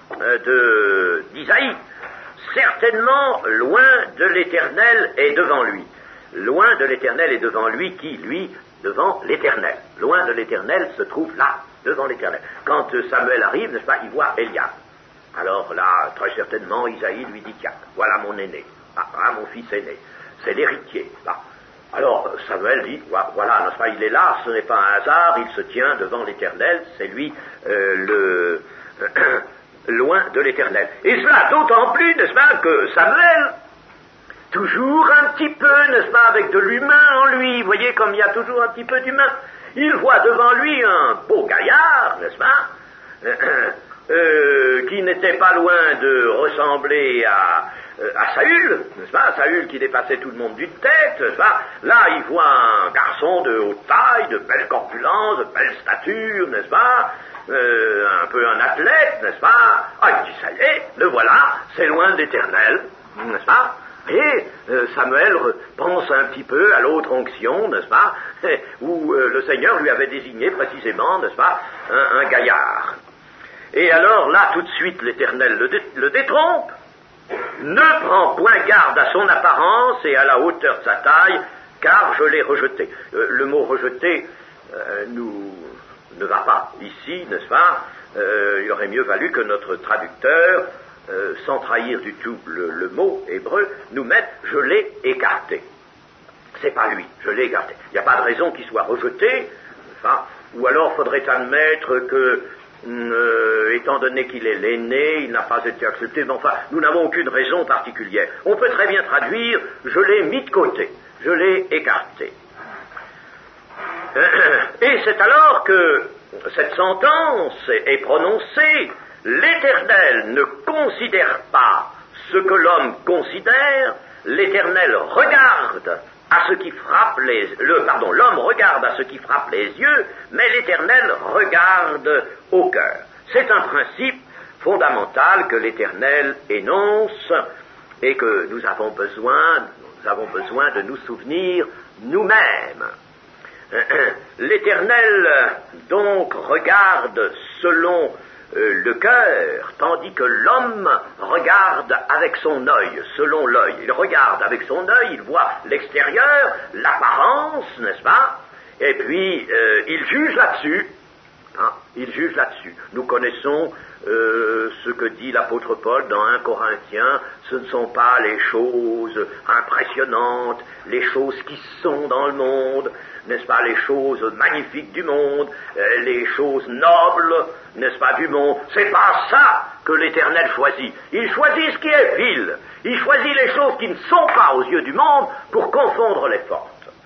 d'Isaïe. Certainement, loin de l'Éternel est devant lui. Loin de l'Éternel est devant lui, qui, lui, devant l'Éternel. Loin de l'Éternel se trouve là, devant l'Éternel. Quand Samuel arrive, n'est-ce pas, il voit Eliab. Alors là, très certainement, Isaïe lui dit, tiens, voilà mon aîné, mon fils aîné, c'est l'héritier, là. Alors, Samuel dit, voilà, n'est-ce pas, il est là, ce n'est pas un hasard, il se tient devant l'Éternel, c'est lui, loin de l'Éternel. Et cela d'autant plus, n'est-ce pas, que Samuel, toujours un petit peu, n'est-ce pas, avec de l'humain en lui, vous voyez, comme il y a toujours un petit peu d'humain, il voit devant lui un beau gaillard, n'est-ce pas, qui n'était pas loin de ressembler à Saül, n'est-ce pas, Saül qui dépassait tout le monde d'une tête, n'est-ce pas, là il voit un garçon de haute taille, de belle corpulence, de belle stature, n'est-ce pas, un peu un athlète, n'est-ce pas, il dit, ça y est, le voilà, c'est loin de l'Éternel, n'est-ce pas, et Samuel pense un petit peu à l'autre onction, n'est-ce pas, où le Seigneur lui avait désigné précisément, n'est-ce pas, un gaillard. Et alors là, tout de suite, l'Éternel le détrompe, ne prend point garde à son apparence et à la hauteur de sa taille, car je l'ai rejeté. Le mot rejeté ne va pas ici, n'est-ce pas? Il aurait mieux valu que notre traducteur, sans trahir du tout le mot hébreu, nous mette « je l'ai écarté ». C'est pas lui, je l'ai écarté. Il n'y a pas de raison qu'il soit rejeté, enfin, ou alors faudrait admettre que, étant donné qu'il est l'aîné, il n'a pas été accepté, mais enfin, nous n'avons aucune raison particulière. On peut très bien traduire « je l'ai mis de côté », je l'ai écarté. Et c'est alors que cette sentence est prononcée. L'Éternel ne considère pas ce que l'homme considère, l'Éternel regarde à ce qui frappe l'homme regarde à ce qui frappe les yeux, mais l'Éternel regarde au cœur. C'est un principe fondamental que l'Éternel énonce et que nous avons besoin de nous souvenir nous-mêmes. L'Éternel donc regarde selon le cœur, tandis que l'homme regarde avec son œil, selon l'œil. Il regarde avec son œil, il voit l'extérieur, l'apparence, n'est-ce pas? Et puis, il juge là-dessus. Il juge là-dessus. Nous connaissons ce que dit l'apôtre Paul dans 1 Corinthiens, ce ne sont pas les choses impressionnantes, les choses qui sont dans le monde, n'est-ce pas, les choses magnifiques du monde, les choses nobles, n'est-ce pas, du monde. C'est pas ça que l'Éternel choisit. Il choisit ce qui est vil. Il choisit les choses qui ne sont pas aux yeux du monde pour confondre les fortes.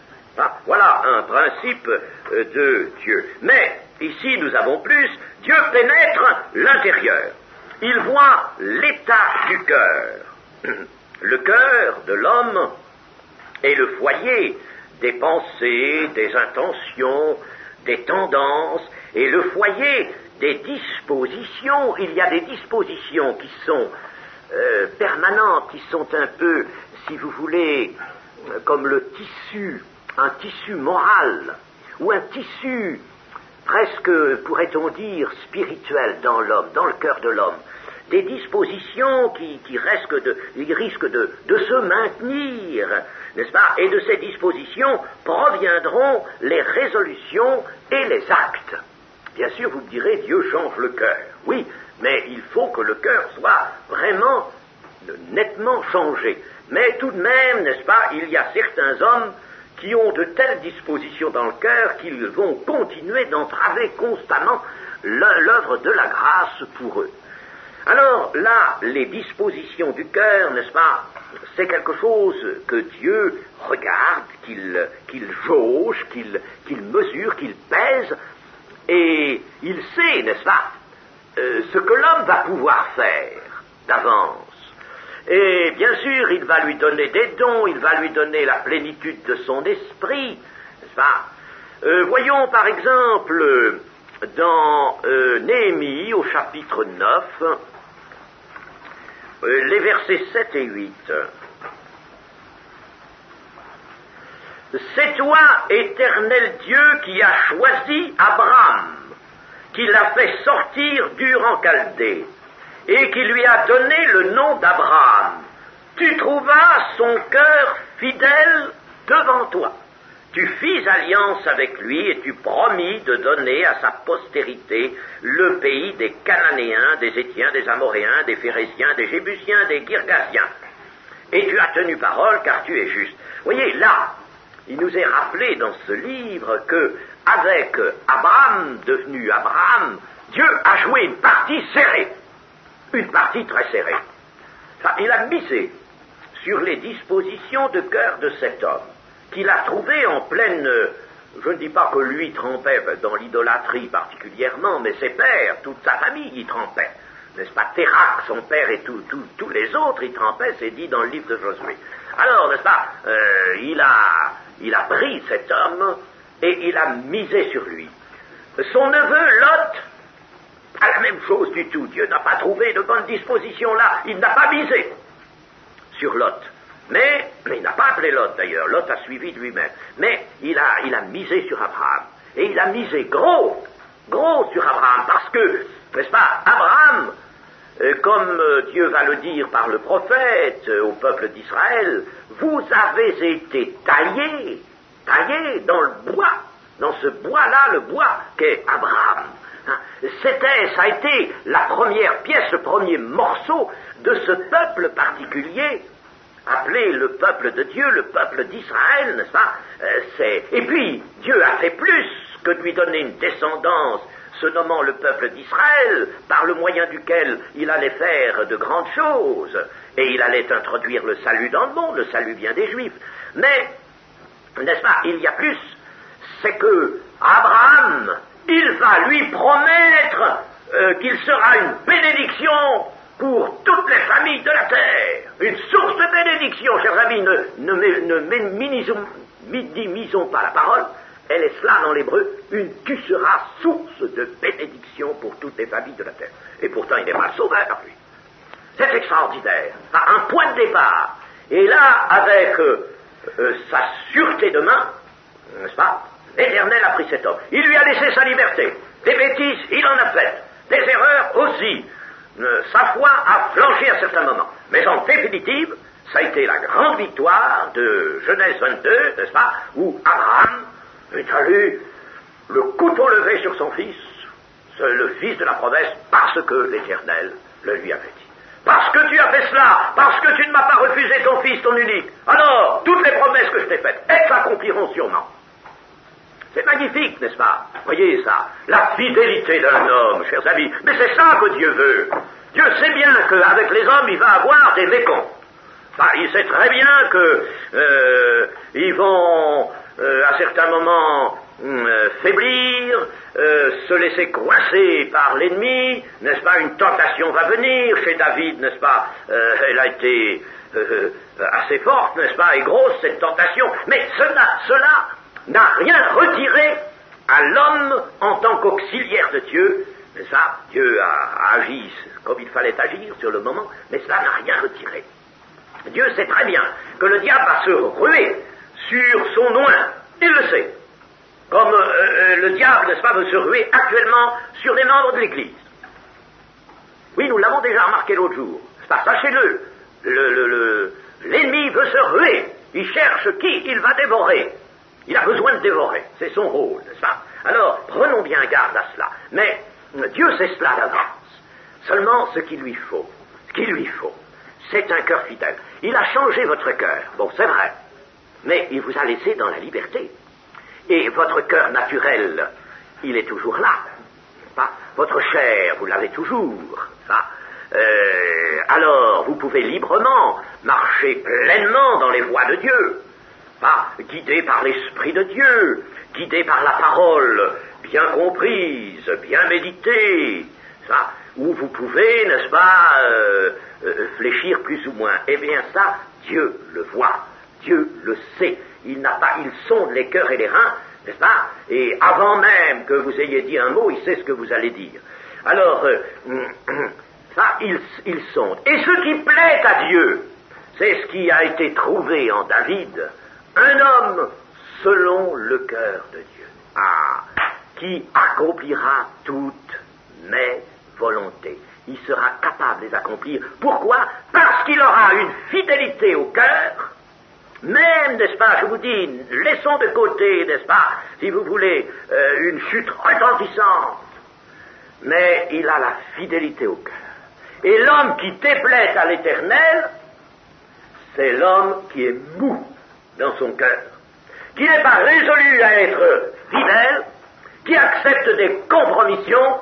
Voilà un principe de Dieu. Mais ici, nous avons plus. Dieu pénètre l'intérieur. Il voit l'état du cœur. Le cœur de l'homme est le foyer des pensées, des intentions, des tendances, et le foyer des dispositions. Il y a des dispositions qui sont permanentes, qui sont un peu, si vous voulez, comme le tissu, un tissu moral, ou un tissu presque, pourrait-on dire, spirituel dans l'homme, dans le cœur de l'homme. Des dispositions qui risquent de se maintenir, n'est-ce pas? Et de ces dispositions proviendront les résolutions et les actes. Bien sûr, vous me direz, Dieu change le cœur. Oui, mais il faut que le cœur soit vraiment nettement changé. Mais tout de même, n'est-ce pas, il y a certains hommes qui ont de telles dispositions dans le cœur qu'ils vont continuer d'entraver constamment l'œuvre de la grâce pour eux. Alors là, les dispositions du cœur, n'est-ce pas, c'est quelque chose que Dieu regarde, qu'il jauge, qu'il mesure, qu'il pèse, et il sait, n'est-ce pas, ce que l'homme va pouvoir faire d'avance. Et bien sûr, il va lui donner des dons, il va lui donner la plénitude de son esprit, n'est-ce pas? Voyons par exemple dans Néhémie au chapitre 9, les versets 7 et 8. C'est toi, éternel Dieu, qui as choisi Abraham, qui l'a fait sortir d'Ur en Chaldée, et qui lui a donné le nom d'Abraham. Tu trouvas son cœur fidèle devant toi. Tu fis alliance avec lui et tu promis de donner à sa postérité le pays des Cananéens, des Héthiens, des Amoréens, des Phéréziens, des Jébusiens, des Girgasiens. Et tu as tenu parole car tu es juste. Voyez, là, il nous est rappelé dans ce livre que, avec Abraham, devenu Abraham, Dieu a joué une partie serrée. Une partie très serrée. Il a misé sur les dispositions de cœur de cet homme, qu'il a trouvé en pleine, je ne dis pas que lui trempait dans l'idolâtrie particulièrement, mais ses pères, toute sa famille y trempait. N'est-ce pas, Térak, son père et tous les autres y trempaient, c'est dit dans le livre de Josué. Alors, n'est-ce pas, il a pris cet homme et il a misé sur lui. Son neveu, Lot, pas la même chose du tout. Dieu n'a pas trouvé de bonne disposition là. Il n'a pas misé sur Lot. Mais il n'a pas appelé Lot d'ailleurs. Lot a suivi de lui-même. Mais il a misé sur Abraham. Et il a misé gros sur Abraham. Parce que, n'est-ce pas, Abraham comme Dieu va le dire par le prophète au peuple d'Israël, vous avez été taillés dans le bois, dans ce bois-là, le bois qu'est Abraham. Ça a été la première pièce, le premier morceau de ce peuple particulier, appelé le peuple de Dieu, le peuple d'Israël, n'est-ce pas? Et puis, Dieu a fait plus que de lui donner une descendance, se nommant le peuple d'Israël, par le moyen duquel il allait faire de grandes choses, et il allait introduire le salut dans le monde, le salut vient des Juifs. Mais, n'est-ce pas, il y a plus, c'est que Abraham, il va lui promettre qu'il sera une bénédiction pour toutes les familles de la terre, une source de bénédiction, chers amis, ne minimisons pas la parole, elle est cela dans l'hébreu, tu seras source de bénédiction pour toutes les familles de la terre. Et pourtant, il n'est pas le sauveur, lui. C'est extraordinaire, à un point de départ. Et là, avec sa sûreté de main, n'est-ce pas, l'Éternel a pris cet homme. Il lui a laissé sa liberté. Des bêtises, il en a fait. Des erreurs aussi. Sa foi a flanché à certains moments. Mais en définitive, ça a été la grande victoire de Genèse 22, n'est-ce pas, où Abraham est allé le couteau levé sur son fils, le fils de la promesse, parce que l'Éternel le lui avait dit. Parce que tu as fait cela, parce que tu ne m'as pas refusé ton fils, ton unique, alors toutes les promesses que je t'ai faites, elles s'accompliront sûrement. C'est magnifique, n'est-ce pas? Voyez ça, la fidélité d'un homme, chers amis. Mais c'est ça que Dieu veut. Dieu sait bien qu'avec les hommes, il va avoir des mécomptes. Enfin, il sait très bien ils vont, à certains moments, faiblir, se laisser coincer par l'ennemi, n'est-ce pas? Une tentation va venir chez David, n'est-ce pas? Elle a été assez forte, n'est-ce pas? Et grosse, cette tentation. Mais cela n'a rien retiré à l'homme en tant qu'auxiliaire de Dieu. Mais ça, Dieu a agi comme il fallait agir sur le moment, mais cela n'a rien retiré. Dieu sait très bien que le diable va se ruer sur son oint, il le sait. Comme le diable, n'est-ce pas, veut se ruer actuellement sur les membres de l'Église. Oui, nous l'avons déjà remarqué l'autre jour. Sachez-le, l'ennemi veut se ruer, il cherche qui il va dévorer. Il a besoin de dévorer, c'est son rôle, n'est-ce pas? Alors, prenons bien garde à cela. Mais Dieu sait cela d'avance. Seulement, ce qu'il lui faut, c'est un cœur fidèle. Il a changé votre cœur, bon, c'est vrai, mais il vous a laissé dans la liberté. Et votre cœur naturel, il est toujours là, n'est-ce pas? Votre chair, vous l'avez toujours, ça. Alors, vous pouvez librement marcher pleinement dans les voies de Dieu. Guidé par l'Esprit de Dieu, guidé par la parole, bien comprise, bien méditée, ça, où vous pouvez, n'est-ce pas, fléchir plus ou moins. Eh bien ça, Dieu le voit, Dieu le sait, il sonde les cœurs et les reins, n'est-ce pas, et avant même que vous ayez dit un mot, il sait ce que vous allez dire. Alors, ça, il sonde. Et ce qui plaît à Dieu, c'est ce qui a été trouvé en David, un homme selon le cœur de Dieu, qui accomplira toutes mes volontés. Il sera capable de les accomplir. Pourquoi? Parce qu'il aura une fidélité au cœur, même, n'est-ce pas, je vous dis, laissons de côté, n'est-ce pas, si vous voulez, une chute retentissante, mais il a la fidélité au cœur. Et l'homme qui déplaît à l'Éternel, c'est l'homme qui est mou dans son cœur, qui n'est pas résolu à être fidèle, qui accepte des compromissions,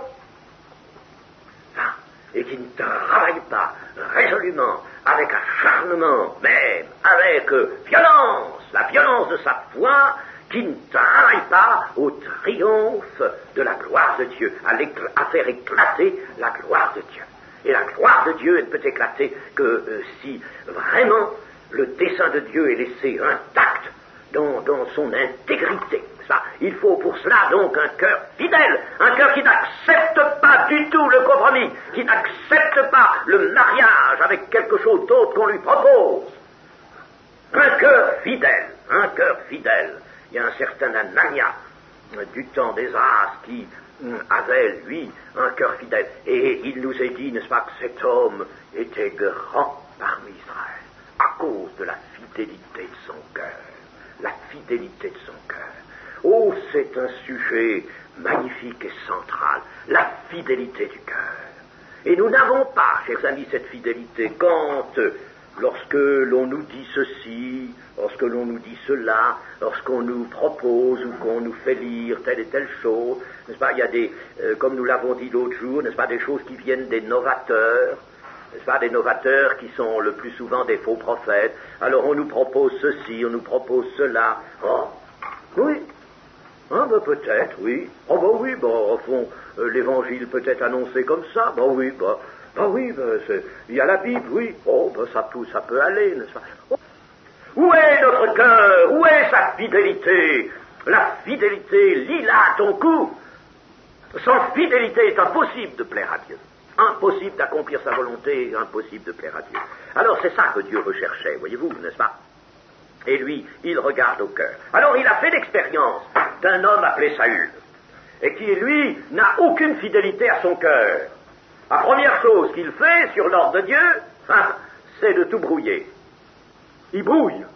et qui ne travaille pas résolument, avec acharnement, même avec violence, la violence de sa foi, qui ne travaille pas au triomphe de la gloire de Dieu, à faire éclater la gloire de Dieu. Et la gloire de Dieu, elle peut éclater que si vraiment le dessein de Dieu est laissé intact dans son intégrité. Ça, il faut pour cela donc un cœur fidèle, un cœur qui n'accepte pas du tout le compromis, qui n'accepte pas le mariage avec quelque chose d'autre qu'on lui propose. Un cœur fidèle, un cœur fidèle. Il y a un certain Anania du temps des As qui avait, lui, un cœur fidèle. Et il nous est dit, n'est-ce pas, que cet homme était grand parmi Israël, à cause de la fidélité de son cœur. La fidélité de son cœur. Oh, c'est un sujet magnifique et central, la fidélité du cœur. Et nous n'avons pas, chers amis, cette fidélité quand, lorsque l'on nous dit ceci, lorsque l'on nous dit cela, lorsqu'on nous propose ou qu'on nous fait lire telle et telle chose, n'est-ce pas, il y a des, comme nous l'avons dit l'autre jour, n'est-ce pas, des choses qui viennent des novateurs, n'est-ce pas, des novateurs qui sont le plus souvent des faux prophètes. Alors on nous propose ceci, on nous propose cela. Oh, oui, hein, ben peut-être, oui. Oh, ben oui, ben, au fond, l'évangile peut être annoncé comme ça. Ben oui, il y a la Bible, oui. Oh, ben ça peut aller, n'est-ce pas? Oh. Où est notre cœur? Où est sa fidélité? La fidélité, lis-la à ton cou. Sans fidélité, il est impossible de plaire à Dieu. Impossible d'accomplir sa volonté, impossible de plaire à Dieu. Alors c'est ça que Dieu recherchait, voyez-vous, n'est-ce pas? Et lui, il regarde au cœur. Alors il a fait l'expérience d'un homme appelé Saül, et qui, lui, n'a aucune fidélité à son cœur. La première chose qu'il fait sur l'ordre de Dieu, c'est de tout brouiller. Il brouille.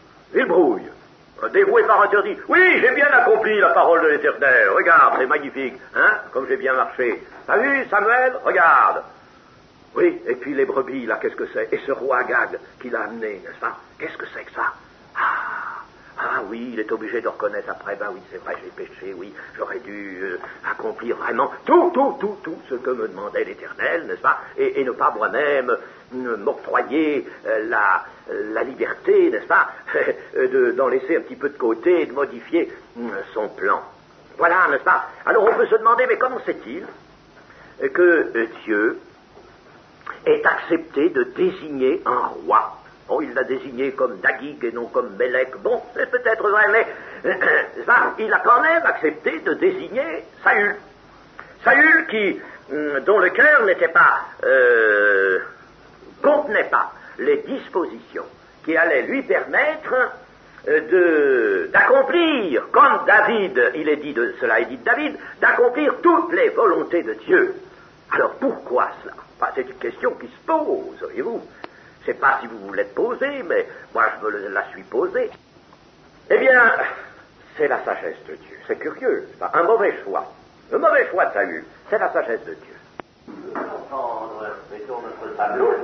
Dévoué par interdit. Oui, j'ai bien accompli la parole de l'Éternel. Regarde, c'est magnifique, hein, comme j'ai bien marché. T'as vu, Samuel? Regarde. Oui, et puis les brebis, là, qu'est-ce que c'est? Et ce roi Agag qui l'a amené, n'est-ce pas? Qu'est-ce que c'est que ça? Ah oui, il est obligé de reconnaître après, oui, c'est vrai, j'ai péché, oui, j'aurais dû accomplir vraiment tout ce que me demandait l'Éternel, n'est-ce pas? Et ne pas moi-même m'octroyer la liberté, n'est-ce pas, d'en laisser un petit peu de côté et de modifier son plan. Voilà, n'est-ce pas? Alors on peut se demander, mais comment c'est-il que Dieu ait accepté de désigner un roi? Bon, il l'a désigné comme Dagig et non comme Mélec. Bon, c'est peut-être vrai, mais il a quand même accepté de désigner Saül. Saül dont le cœur contenait pas les dispositions qui allaient lui permettre d'accomplir, comme David, cela est dit de David, d'accomplir toutes les volontés de Dieu. Alors pourquoi cela? C'est une question qui se pose, voyez-vous. Je ne sais pas si vous vous l'êtes posée, mais moi je me la suis posée. Eh bien, c'est la sagesse de Dieu. C'est curieux, c'est pas un mauvais choix. Le mauvais choix de Saül, c'est la sagesse de Dieu. Mettons notre tableau.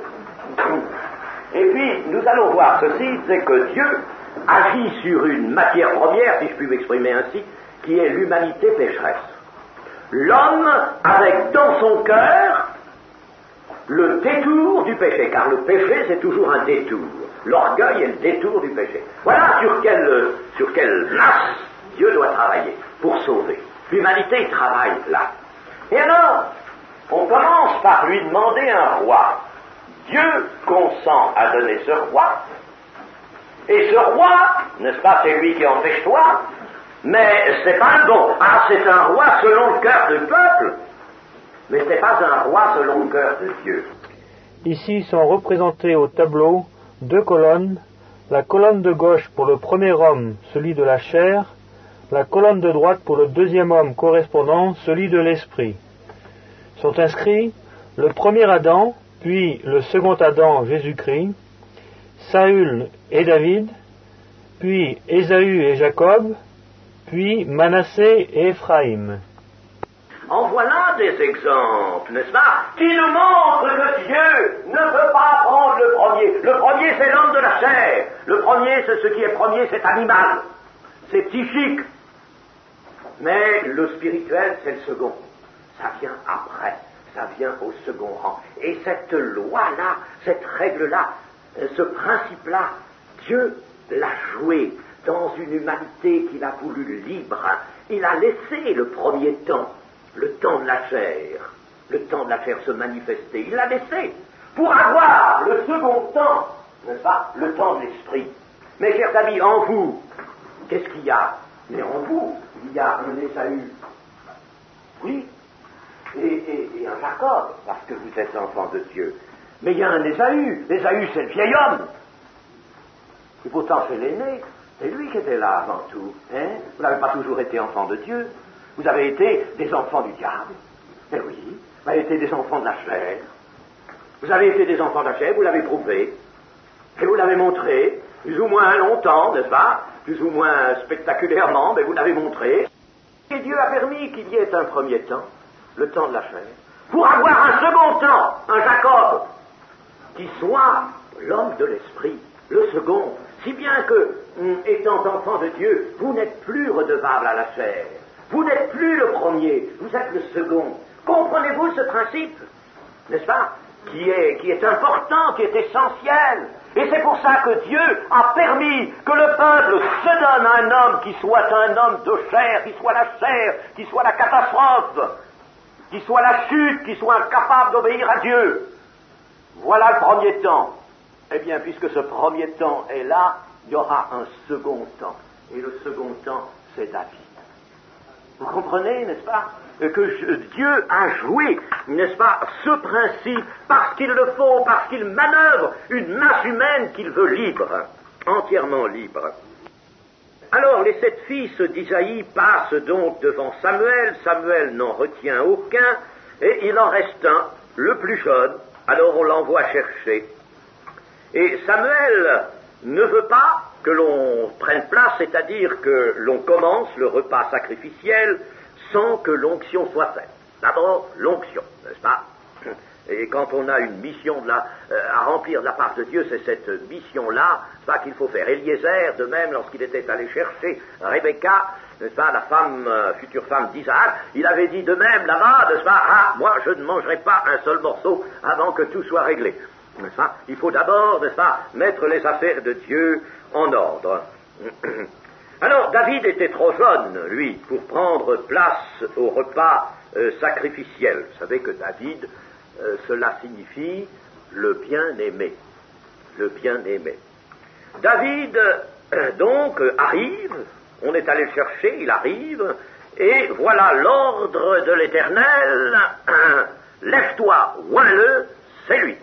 Et puis, nous allons voir ceci, c'est que Dieu agit sur une matière première, si je puis m'exprimer ainsi, qui est l'humanité pécheresse. L'homme avec dans son cœur le détour du péché, car le péché c'est toujours un détour. L'orgueil est le détour du péché. Voilà sur quelle masse Dieu doit travailler pour sauver. L'humanité travaille là. Et alors, on commence par lui demander un roi. Dieu consent à donner ce roi, et ce roi, n'est-ce pas, c'est lui qui empêche toi, mais c'est pas le bon. Ah, c'est un roi selon le cœur du peuple, mais ce n'est pas un roi selon le cœur de Dieu. Ici sont représentées au tableau 2 colonnes, la colonne de gauche pour le premier homme, celui de la chair, la colonne de droite pour le deuxième homme correspondant, celui de l'esprit. Sont inscrits le premier Adam, puis le second Adam, Jésus-Christ, Saül et David, puis Ésaü et Jacob, puis Manassé et Éphraïm. En voilà des exemples, n'est-ce pas, qui nous montrent que Dieu ne peut pas prendre le premier. Le premier, c'est l'homme de la chair. Le premier, c'est ce qui est premier, c'est animal. C'est psychique. Mais le spirituel, c'est le second. Ça vient après. Ça vient au second rang. Et cette loi-là, cette règle-là, ce principe-là, Dieu l'a joué dans une humanité qu'il a voulu libre. Il a laissé le premier temps, le temps de la chair se manifester. Il l'a laissé pour avoir le second temps, n'est-ce pas, le temps de l'esprit. Mes chers amis, en vous, qu'est-ce qu'il y a? Mais en vous, il y a un Ésaü, oui, et un Jacob, parce que vous êtes enfants de Dieu. Mais il y a un Ésaü. Ésaü, c'est le vieil homme. Et pourtant, c'est l'aîné. C'est lui qui était là avant tout. Hein? Vous n'avez pas toujours été enfant de Dieu. Vous avez été des enfants du diable. Eh oui, vous avez été des enfants de la chair. Vous avez été des enfants de la chair, vous l'avez prouvé. Et vous l'avez montré, plus ou moins longtemps, n'est-ce pas? Plus ou moins spectaculairement, mais vous l'avez montré. Et Dieu a permis qu'il y ait un premier temps, le temps de la chair, pour avoir un second temps, un Jacob, qui soit l'homme de l'esprit, le second, si bien que, étant enfant de Dieu, vous n'êtes plus redevable à la chair. Vous n'êtes plus le premier, vous êtes le second. Comprenez-vous ce principe, n'est-ce pas, qui est important, qui est essentiel. Et c'est pour ça que Dieu a permis que le peuple se donne à un homme qui soit un homme de chair, qui soit la chair, qui soit la catastrophe, qui soit la chute, qui soit incapable d'obéir à Dieu. Voilà le premier temps. Eh bien, puisque ce premier temps est là, il y aura un second temps. Et le second temps, c'est David. Vous comprenez, n'est-ce pas, que Dieu a joué, n'est-ce pas, ce principe, parce qu'il le faut, parce qu'il manœuvre une masse humaine qu'il veut libre, entièrement libre. Alors, les 7 fils d'Isaïe passent donc devant Samuel. Samuel n'en retient aucun, et il en reste un, le plus jeune. Alors on l'envoie chercher. Et Samuel ne veut pas que l'on prenne place, c'est-à-dire que l'on commence le repas sacrificiel sans que l'onction soit faite. D'abord, l'onction, n'est-ce pas? Et quand on a une mission à remplir de la part de Dieu, c'est cette mission-là, n'est-ce pas, qu'il faut faire. Eliezer, de même, lorsqu'il était allé chercher Rebecca, n'est-ce pas, la femme, future femme d'Isaac, il avait dit de même là-bas, n'est-ce pas, ah, moi je ne mangerai pas un seul morceau avant que tout soit réglé. N'est-ce pas? Il faut d'abord, n'est-ce pas, mettre les affaires de Dieu en ordre. Alors, David était trop jeune, lui, pour prendre place au repas sacrificiel. Vous savez que David, cela signifie le bien-aimé. Le bien-aimé. David, donc, arrive, on est allé le chercher, il arrive, et voilà l'ordre de l'Éternel, lève-toi, oins-le, c'est lui.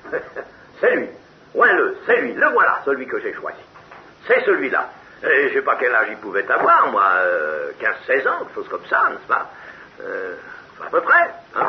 C'est lui. Oins-le, c'est lui. Le voilà, celui que j'ai choisi. C'est celui-là. Et je sais pas quel âge il pouvait avoir, moi, 15-16 ans, quelque chose comme ça, n'est-ce pas? À peu près, hein.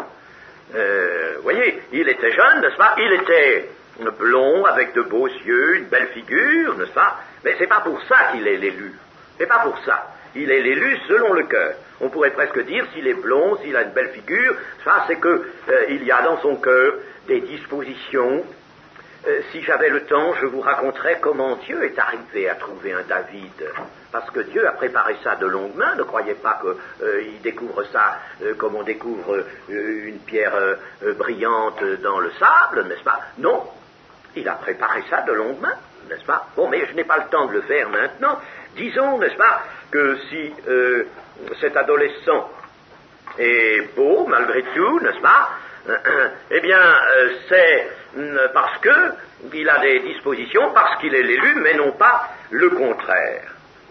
Voyez, il était jeune, n'est-ce pas? Il était blond, avec de beaux yeux, une belle figure, n'est-ce pas? Mais c'est pas pour ça qu'il est l'élu. C'est pas pour ça. Il est l'élu selon le cœur. On pourrait presque dire, s'il est blond, s'il a une belle figure, ça c'est que il y a dans son cœur des dispositions. Si j'avais le temps, je vous raconterais comment Dieu est arrivé à trouver un David. Parce que Dieu a préparé ça de longue main. Ne croyez pas qu'il découvre ça comme on découvre une pierre brillante dans le sable, n'est-ce pas? Non, il a préparé ça de longue main, n'est-ce pas? Bon, mais je n'ai pas le temps de le faire maintenant. Disons, n'est-ce pas, que si cet adolescent est beau, malgré tout, n'est-ce pas, eh bien, c'est parce qu'il a des dispositions, parce qu'il est l'élu, mais non pas le contraire.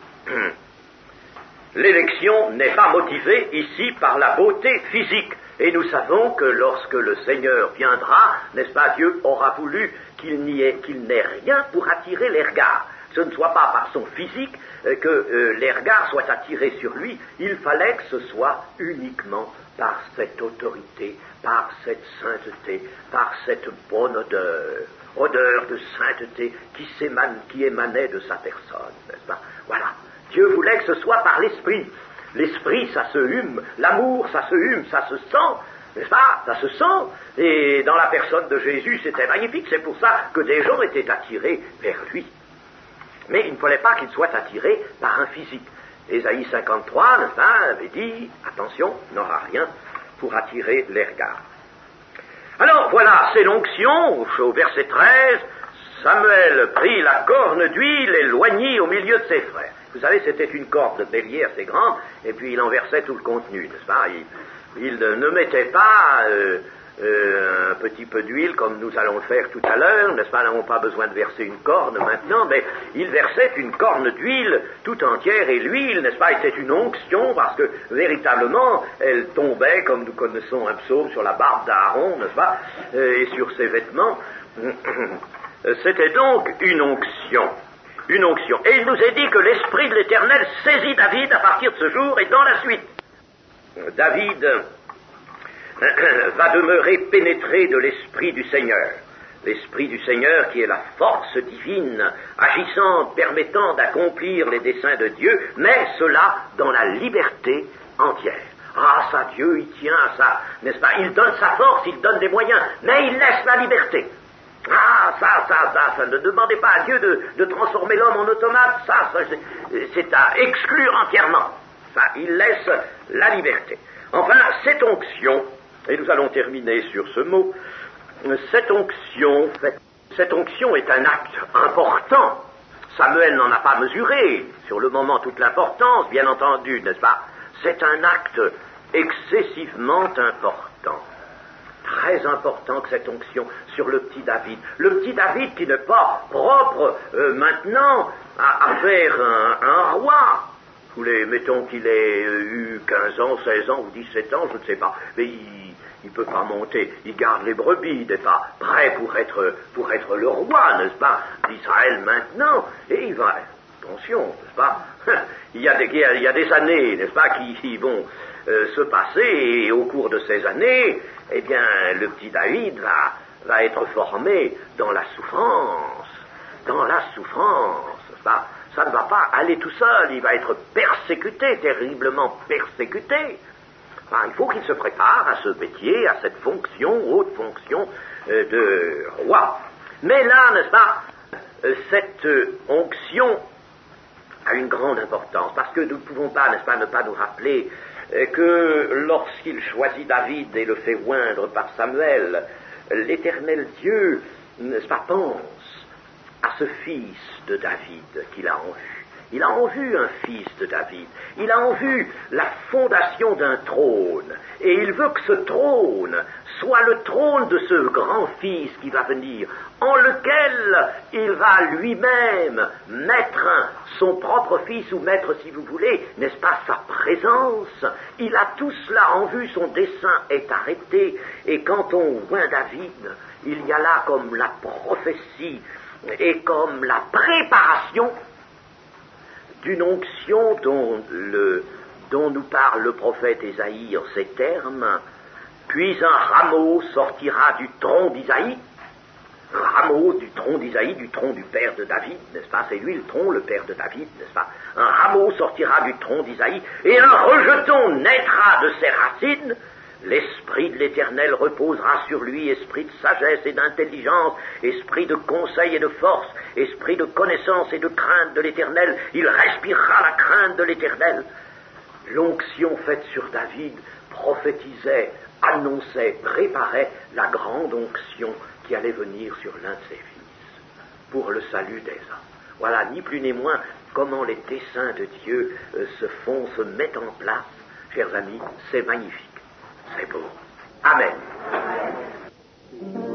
L'élection n'est pas motivée ici par la beauté physique. Et nous savons que lorsque le Seigneur viendra, n'est-ce pas, Dieu aura voulu qu'il n'ait rien pour attirer les regards. Ce ne soit pas par son physique que les regards soient attirés sur lui, il fallait que ce soit uniquement par cette autorité, par cette sainteté, par cette bonne odeur de sainteté qui émanait de sa personne, n'est-ce pas? Voilà. Dieu voulait que ce soit par l'esprit. L'esprit, ça se hume. L'amour, ça se hume, ça se sent. N'est-ce pas? Ça se sent. Et dans la personne de Jésus, c'était magnifique. C'est pour ça que des gens étaient attirés vers lui. Mais il ne fallait pas qu'ils soient attirés par un physique. Ésaïe 53, n'est-ce pas, avait dit, attention, il n'aura rien pour attirer les regards. Alors voilà, c'est l'onction, au verset 13, Samuel prit la corne d'huile et l'oignit au milieu de ses frères. Vous savez, c'était une corde de bélier assez grande, et puis il en versait tout le contenu, n'est-ce pas? Il ne mettait pas un petit peu d'huile comme nous allons le faire tout à l'heure, n'est-ce pas? Nous n'avons pas besoin de verser une corne maintenant, mais il versait une corne d'huile tout entière, et l'huile, n'est-ce pas, était une onction, parce que véritablement, elle tombait, comme nous connaissons un psaume, sur la barbe d'Aaron, n'est-ce pas, et sur ses vêtements. C'était donc une onction. Une onction. Et il nous est dit que l'Esprit de l'Éternel saisit David à partir de ce jour et dans la suite. David va demeurer pénétré de l'Esprit du Seigneur. L'Esprit du Seigneur qui est la force divine, agissant, permettant d'accomplir les desseins de Dieu, mais cela dans la liberté entière. Ah, ça, Dieu, il tient à ça, n'est-ce pas? Il donne sa force, il donne des moyens, mais il laisse la liberté. Ah, ça, ne demandez pas à Dieu de transformer l'homme en automate, ça c'est à exclure entièrement. Ça, il laisse la liberté. Enfin, cette onction, et nous allons terminer sur ce mot, cette onction est un acte important. Samuel n'en a pas mesuré sur le moment toute l'importance, bien entendu, n'est-ce pas? C'est un acte excessivement important. Très important que cette onction sur le petit David. Le petit David qui n'est pas propre maintenant à faire un roi. Mettons qu'il ait eu 15 ans, 16 ans ou 17 ans, je ne sais pas. Mais il ne peut pas monter. Il garde les brebis, il n'est pas prêt pour être le roi, n'est-ce pas, d'Israël maintenant. Et il va... Attention, n'est-ce pas? Il y a des années, n'est-ce pas, qui vont se passer, et au cours de ces années, eh bien, le petit David va être formé dans la souffrance, n'est-ce pas? Ça ne va pas aller tout seul, il va être persécuté, terriblement persécuté. Enfin, il faut qu'il se prépare à ce métier, à cette fonction, haute fonction de roi. Mais là, n'est-ce pas, cette onction a une grande importance, parce que nous ne pouvons pas, n'est-ce pas, ne pas nous rappeler que lorsqu'il choisit David et le fait oindre par Samuel, l'Éternel Dieu, n'est-ce pas, pense à ce fils de David qu'il a en vue. Il a en vue un fils de David. Il a en vue la fondation d'un trône. Et il veut que ce trône soit le trône de ce grand fils qui va venir, en lequel il va lui-même mettre son propre fils, ou mettre, si vous voulez, n'est-ce pas, sa présence. Il a tout cela en vue, son dessein est arrêté. Et quand on voit David, il y a là comme la prophétie et comme la préparation d'une onction dont nous parle le prophète Ésaïe en ces termes. Puis un rameau sortira du tronc d'Isaïe, rameau du tronc d'Isaïe, du tronc du père de David, n'est-ce pas? C'est lui le tronc, le père de David, n'est-ce pas? Un rameau sortira du tronc d'Isaïe, et un rejeton naîtra de ses racines. L'Esprit de l'Éternel reposera sur lui, esprit de sagesse et d'intelligence, esprit de conseil et de force, esprit de connaissance et de crainte de l'Éternel. Il respirera la crainte de l'Éternel. L'onction faite sur David prophétisait, annonçait, préparait la grande onction qui allait venir sur l'un de ses fils, pour le salut des hommes. Voilà, ni plus ni moins, comment les desseins de Dieu se mettent en place. Chers amis, c'est magnifique. C'est beau. Amen.